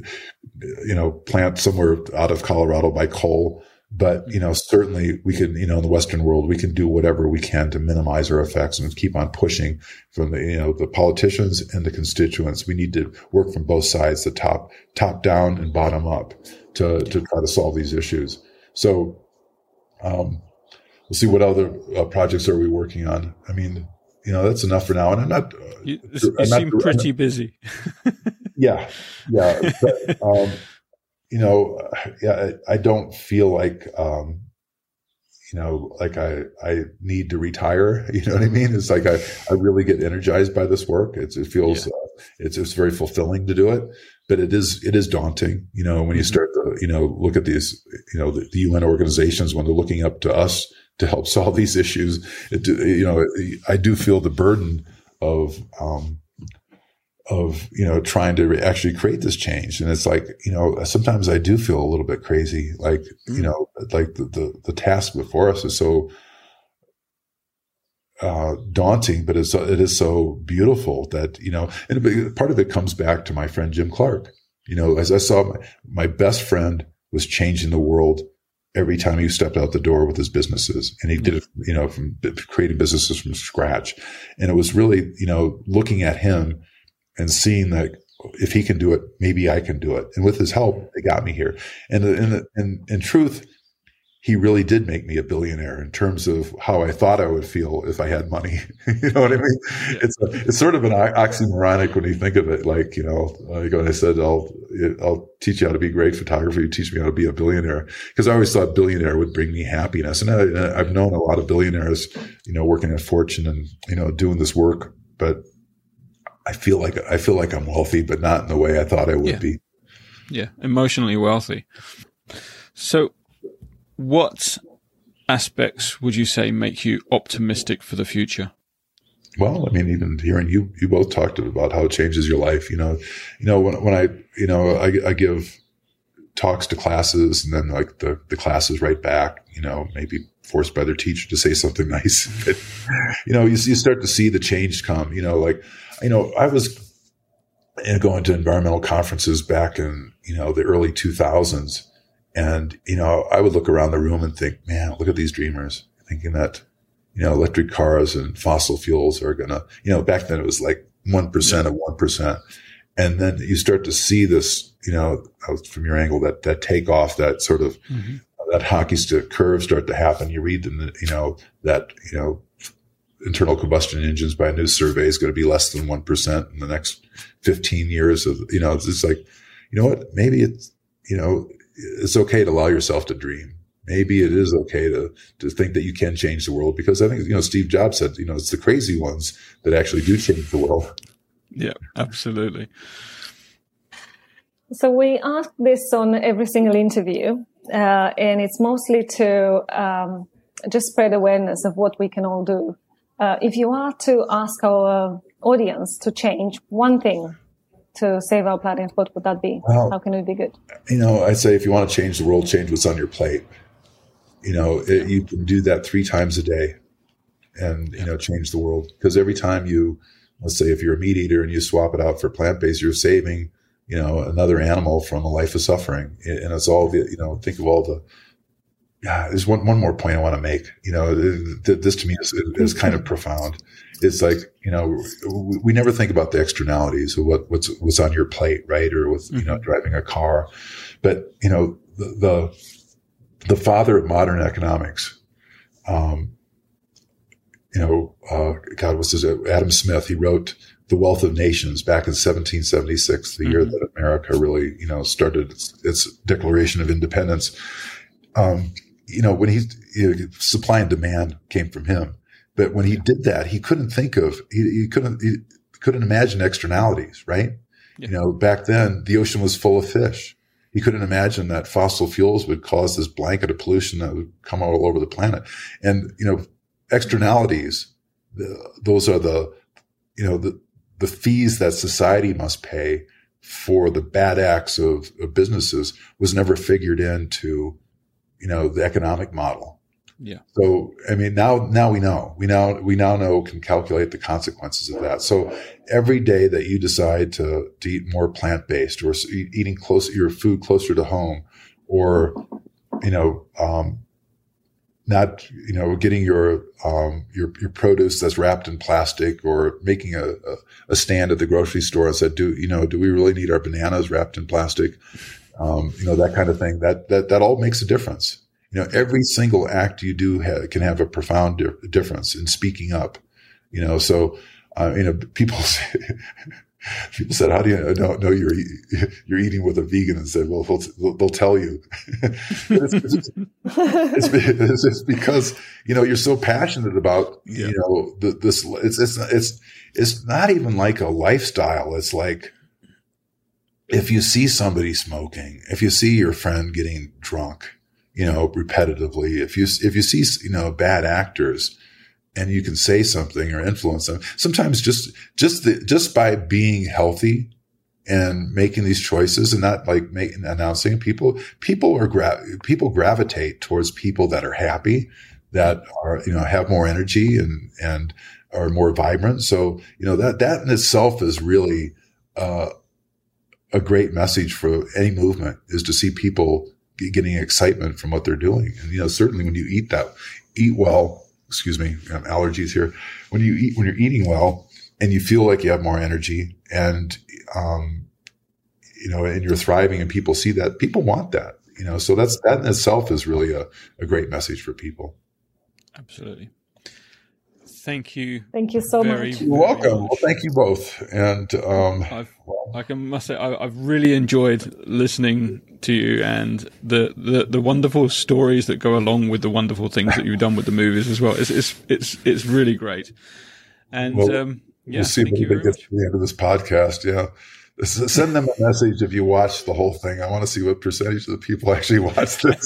you know, plant somewhere out of Colorado by coal. But, you know, certainly we can, you know, in the Western world, we can do whatever we can to minimize our effects and keep on pushing from the, you know, the politicians and the constituents. We need to work from both sides, the top, top down and bottom up to, to try to solve these issues. So, um, we'll see what other uh, projects are we working on. I mean, you know, that's enough for now. And I'm not, you, you I'm seem not, pretty not, busy. yeah. Yeah. But, um, you know, yeah, I, I don't feel like, um, you know, like I, I need to retire. You know what I mean? It's like I, I really get energized by this work. It's, it feels, yeah. uh, it's, it's very fulfilling to do it, but it is, it is daunting, you know, when mm-hmm. you start to, you know, look at these, you know, the, the U N organizations, when they're looking up to us to help solve these issues, it, you know, I do feel the burden of, um, of, you know, trying to actually create this change. And it's like, you know, sometimes I do feel a little bit crazy, like, mm. you know, like the, the, the task before us is so, uh, daunting, but it's, it is so beautiful that, you know, and part of it comes back to my friend, Jim Clark. You know, as I saw my, my best friend was changing the world every time he stepped out the door with his businesses. And he did it, you know, from creating businesses from scratch. And it was really, you know, looking at him and seeing that if he can do it, maybe I can do it. And with his help, it got me here. And in, in, in truth, he really did make me a billionaire in terms of how I thought I would feel if I had money. You know what I mean? Yeah. It's a, it's sort of an oxymoronic when you think of it. Like, you know, like when I said, I'll, I'll teach you how to be a great photographer. You teach me how to be a billionaire. Cause I always thought billionaire would bring me happiness. And I, I've known a lot of billionaires, you know, working at Fortune and, you know, doing this work, but I feel like, I feel like I'm wealthy, but not in the way I thought I would yeah. be. Yeah. Emotionally wealthy. So, what aspects would you say make you optimistic for the future? Well, I mean, even hearing you, you both talked about how it changes your life. You know, you know, when, when I, you know, I, I give talks to classes and then like the, the classes write back, you know, maybe forced by their teacher to say something nice. But, you know, you, you start to see the change come, you know, like, you know, I was going to environmental conferences back in, you know, the early two thousands. And, you know, I would look around the room and think, man, look at these dreamers thinking that, you know, electric cars and fossil fuels are going to, you know, back then it was like one percent of one percent. And then you start to see this, you know, from your angle, that, that takeoff, that sort of, mm-hmm. that hockey stick curve start to happen. You read them, you know, that, you know, internal combustion engines by a new survey is going to be less than one percent in the next fifteen years of, you know, it's just like, you know what, maybe it's, you know, it's okay to allow yourself to dream. Maybe it is okay to, to think that you can change the world, because I think, you know, Steve Jobs said, you know, it's the crazy ones that actually do change the world. Yeah, absolutely. So we ask this on every single interview, uh, and it's mostly to um, just spread awareness of what we can all do. Uh, if you are to ask our audience to change one thing to save our planet, what would that be? Well, how can it be good? You know, I say if you want to change the world, change what's on your plate. You know, it, you can do that three times a day and, you know, change the world. Because every time you, let's say if you're a meat eater and you swap it out for plant-based, you're saving, you know, another animal from a life of suffering. And it's all the, you know, think of all the, yeah, there's one, one more point I want to make. You know, this to me is, is kind of profound. It's like, you know, we never think about the externalities of what, what's, what's on your plate, right? Or with, you know, driving a car. But, you know, the, the, the father of modern economics, um, you know, uh, God, what's his, Adam Smith, he wrote The Wealth of Nations back in seventeen seventy-six, the mm-hmm. year that America really, you know, started its, its Declaration of Independence. Um, you know, when he, you know, supply and demand came from him. But when he did that, he couldn't think of, he, he couldn't, he couldn't imagine externalities, right? Yeah. You know, back then the ocean was full of fish. He couldn't imagine that fossil fuels would cause this blanket of pollution that would come all over the planet. And, you know, externalities, the, those are the, you know, the, the fees that society must pay for the bad acts of, of businesses was never figured into, you know, the economic model. Yeah. So, I mean, now, now we know, we now, we now know, can calculate the consequences of that. So every day that you decide to, to eat more plant-based or eating close, your food closer to home, or, you know, um, not, you know, getting your, um, your, your produce that's wrapped in plastic, or making a, a, a stand at the grocery store and said, do, you know, do we really need our bananas wrapped in plastic? Um, you know, that kind of thing, that, that, that all makes a difference. You know, every single act you do ha- can have a profound di- difference in speaking up, you know, so, uh, you know, people say, people said, how do you know, know you're, you're eating with a vegan? And said, well, they'll, they'll tell you. it's, it's, it's, it's because, you know, you're so passionate about, yeah. you know, the, this, it's, it's, it's, it's not even like a lifestyle. It's like, if you see somebody smoking, if you see your friend getting drunk, you know, repetitively, if you, if you see, you know, bad actors and you can say something or influence them, sometimes just, just the, just by being healthy and making these choices and not like making, announcing people, people are, gra- people gravitate towards people that are happy, that are, you know, have more energy and, and are more vibrant. So, you know, that, that in itself is really, uh, a great message for any movement, is to see people getting excitement from what they're doing. And, you know, certainly when you eat that, eat well, excuse me, I have allergies here. When you eat, when you're eating well and you feel like you have more energy and, um, you know, and you're thriving and people see that, people want that. you know, so that's, that in itself is really a, a great message for people. Absolutely. Thank you. Thank you so very, much. You're welcome. Well, thank you both. And um, I've, I can must say I, I've really enjoyed listening to you and the, the, the wonderful stories that go along with the wonderful things that you've done with the movies as well. It's it's it's it's really great. And well, um, yeah, we'll see thank you when very we get much. to the end of this podcast. Yeah. Send them a message if you watch the whole thing. I want to see what percentage of the people actually watch this.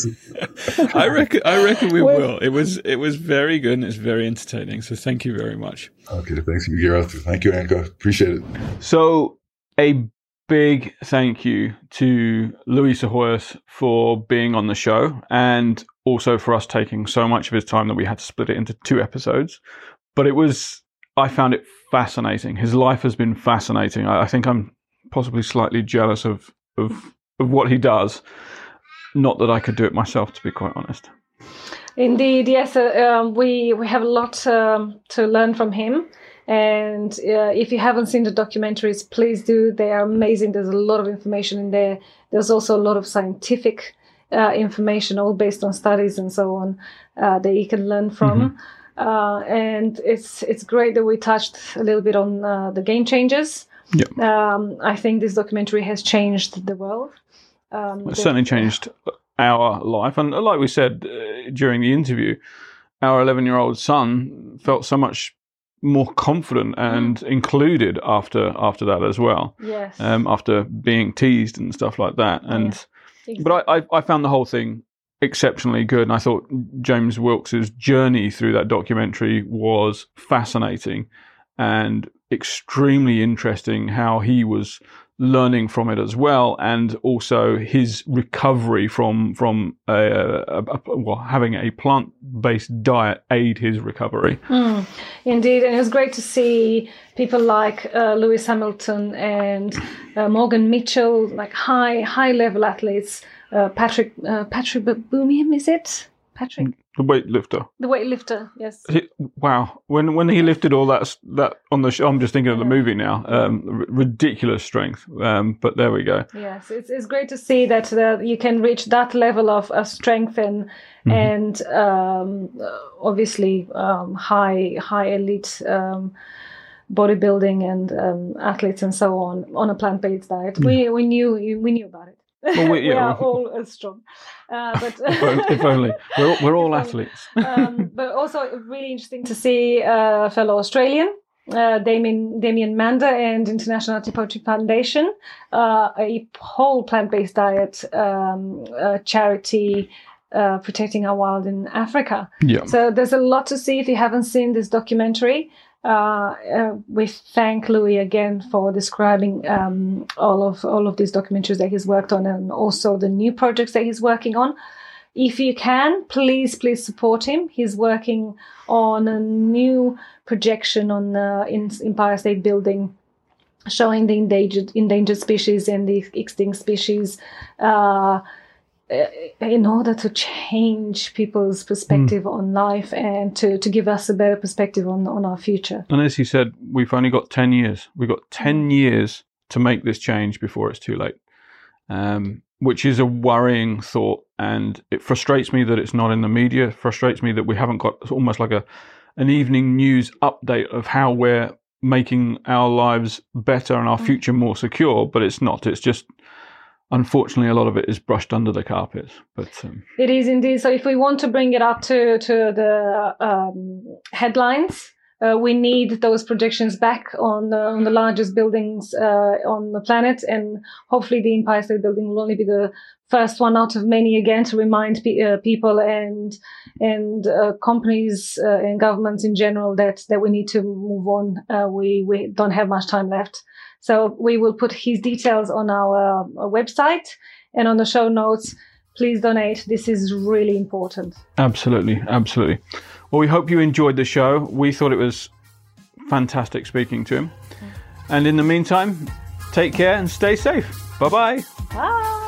I reckon. I reckon we will. It was. It was very good and it's very entertaining. So thank you very much. Okay, thanks, Gareth. Thank you, Anka. Appreciate it. So a big thank you to Luis Ahoyas for being on the show, and also for us taking so much of his time that we had to split it into two episodes. But it was. I found it fascinating. His life has been fascinating. I, I think I'm possibly slightly jealous of, of of what he does. Not that I could do it myself, to be quite honest. Indeed, yes. Uh, um, we we have a lot um, to learn from him. And uh, if you haven't seen the documentaries, please do. They are amazing. There's a lot of information in there. There's also a lot of scientific uh, information, all based on studies and so on, uh, that you can learn from. Mm-hmm. Uh, and it's it's great that we touched a little bit on uh, the game changers. Yep. Um, I think this documentary has changed the world. Um, it certainly changed our life. And like we said uh, during the interview, our eleven-year-old son felt so much more confident and mm. included after after that as well. Yes. Um, after being teased and stuff like that. And yeah, exactly. But I, I, I found the whole thing exceptionally good. And I thought James Wilkes' journey through that documentary was fascinating and extremely interesting, how he was learning from it as well, and also his recovery from from a, a, a, well having a plant-based diet aid his recovery. Mm, indeed, and it was great to see people like uh, Lewis Hamilton and uh, Morgan Mitchell, like high high level athletes. Uh, Patrick uh, Patrick Boomian, is it Patrick? The weightlifter. The weightlifter, yes. He, wow, when when he lifted all that that on the show, I'm just thinking of the movie now. Um, r- ridiculous strength, um, but there we go. Yes, it's it's great to see that uh, you can reach that level of, of strength and mm-hmm. and um, obviously um, high high elite um, bodybuilding and um, athletes and so on on a plant-based diet. Yeah. We we knew we knew about it. Well, we, yeah, we are all uh, strong, uh, but if, only, if only we're all, we're all athletes. um, but also really interesting to see a fellow Australian, uh, Damien Damien Mander, and International Anti-Poaching Foundation, uh, a whole plant-based diet um, uh, charity uh, protecting our wild in Africa. Yeah. So there's a lot to see if you haven't seen this documentary. Uh, uh, we thank Louis again for describing um, all of all of these documentaries that he's worked on, and also the new projects that he's working on. If you can, please, please support him. He's working on a new projection on the in Empire State Building, showing the endangered endangered species and the extinct species. Uh, in order to change people's perspective mm. on life and to, to give us a better perspective on, on our future. And as you said, we've only got ten years. We've got ten years to make this change before it's too late, um, which is a worrying thought. And it frustrates me that it's not in the media. It frustrates me that we haven't got almost like a an evening news update of how we're making our lives better and our mm. future more secure, but it's not. It's just... Unfortunately, a lot of it is brushed under the carpet. But um, it is indeed. So if we want to bring it up to, to the um, headlines, uh, we need those projections back on the, on the largest buildings uh, on the planet. And hopefully the Empire State Building will only be the first one out of many again to remind pe- uh, people and and uh, companies uh, and governments in general that, that we need to move on. Uh, we, we don't have much time left. So we will put his details on our, our website and on the show notes. Please donate. This is really important. Absolutely. Absolutely. Well, we hope you enjoyed the show. We thought it was fantastic speaking to him. And in the meantime, take care and stay safe. Bye-bye. Bye.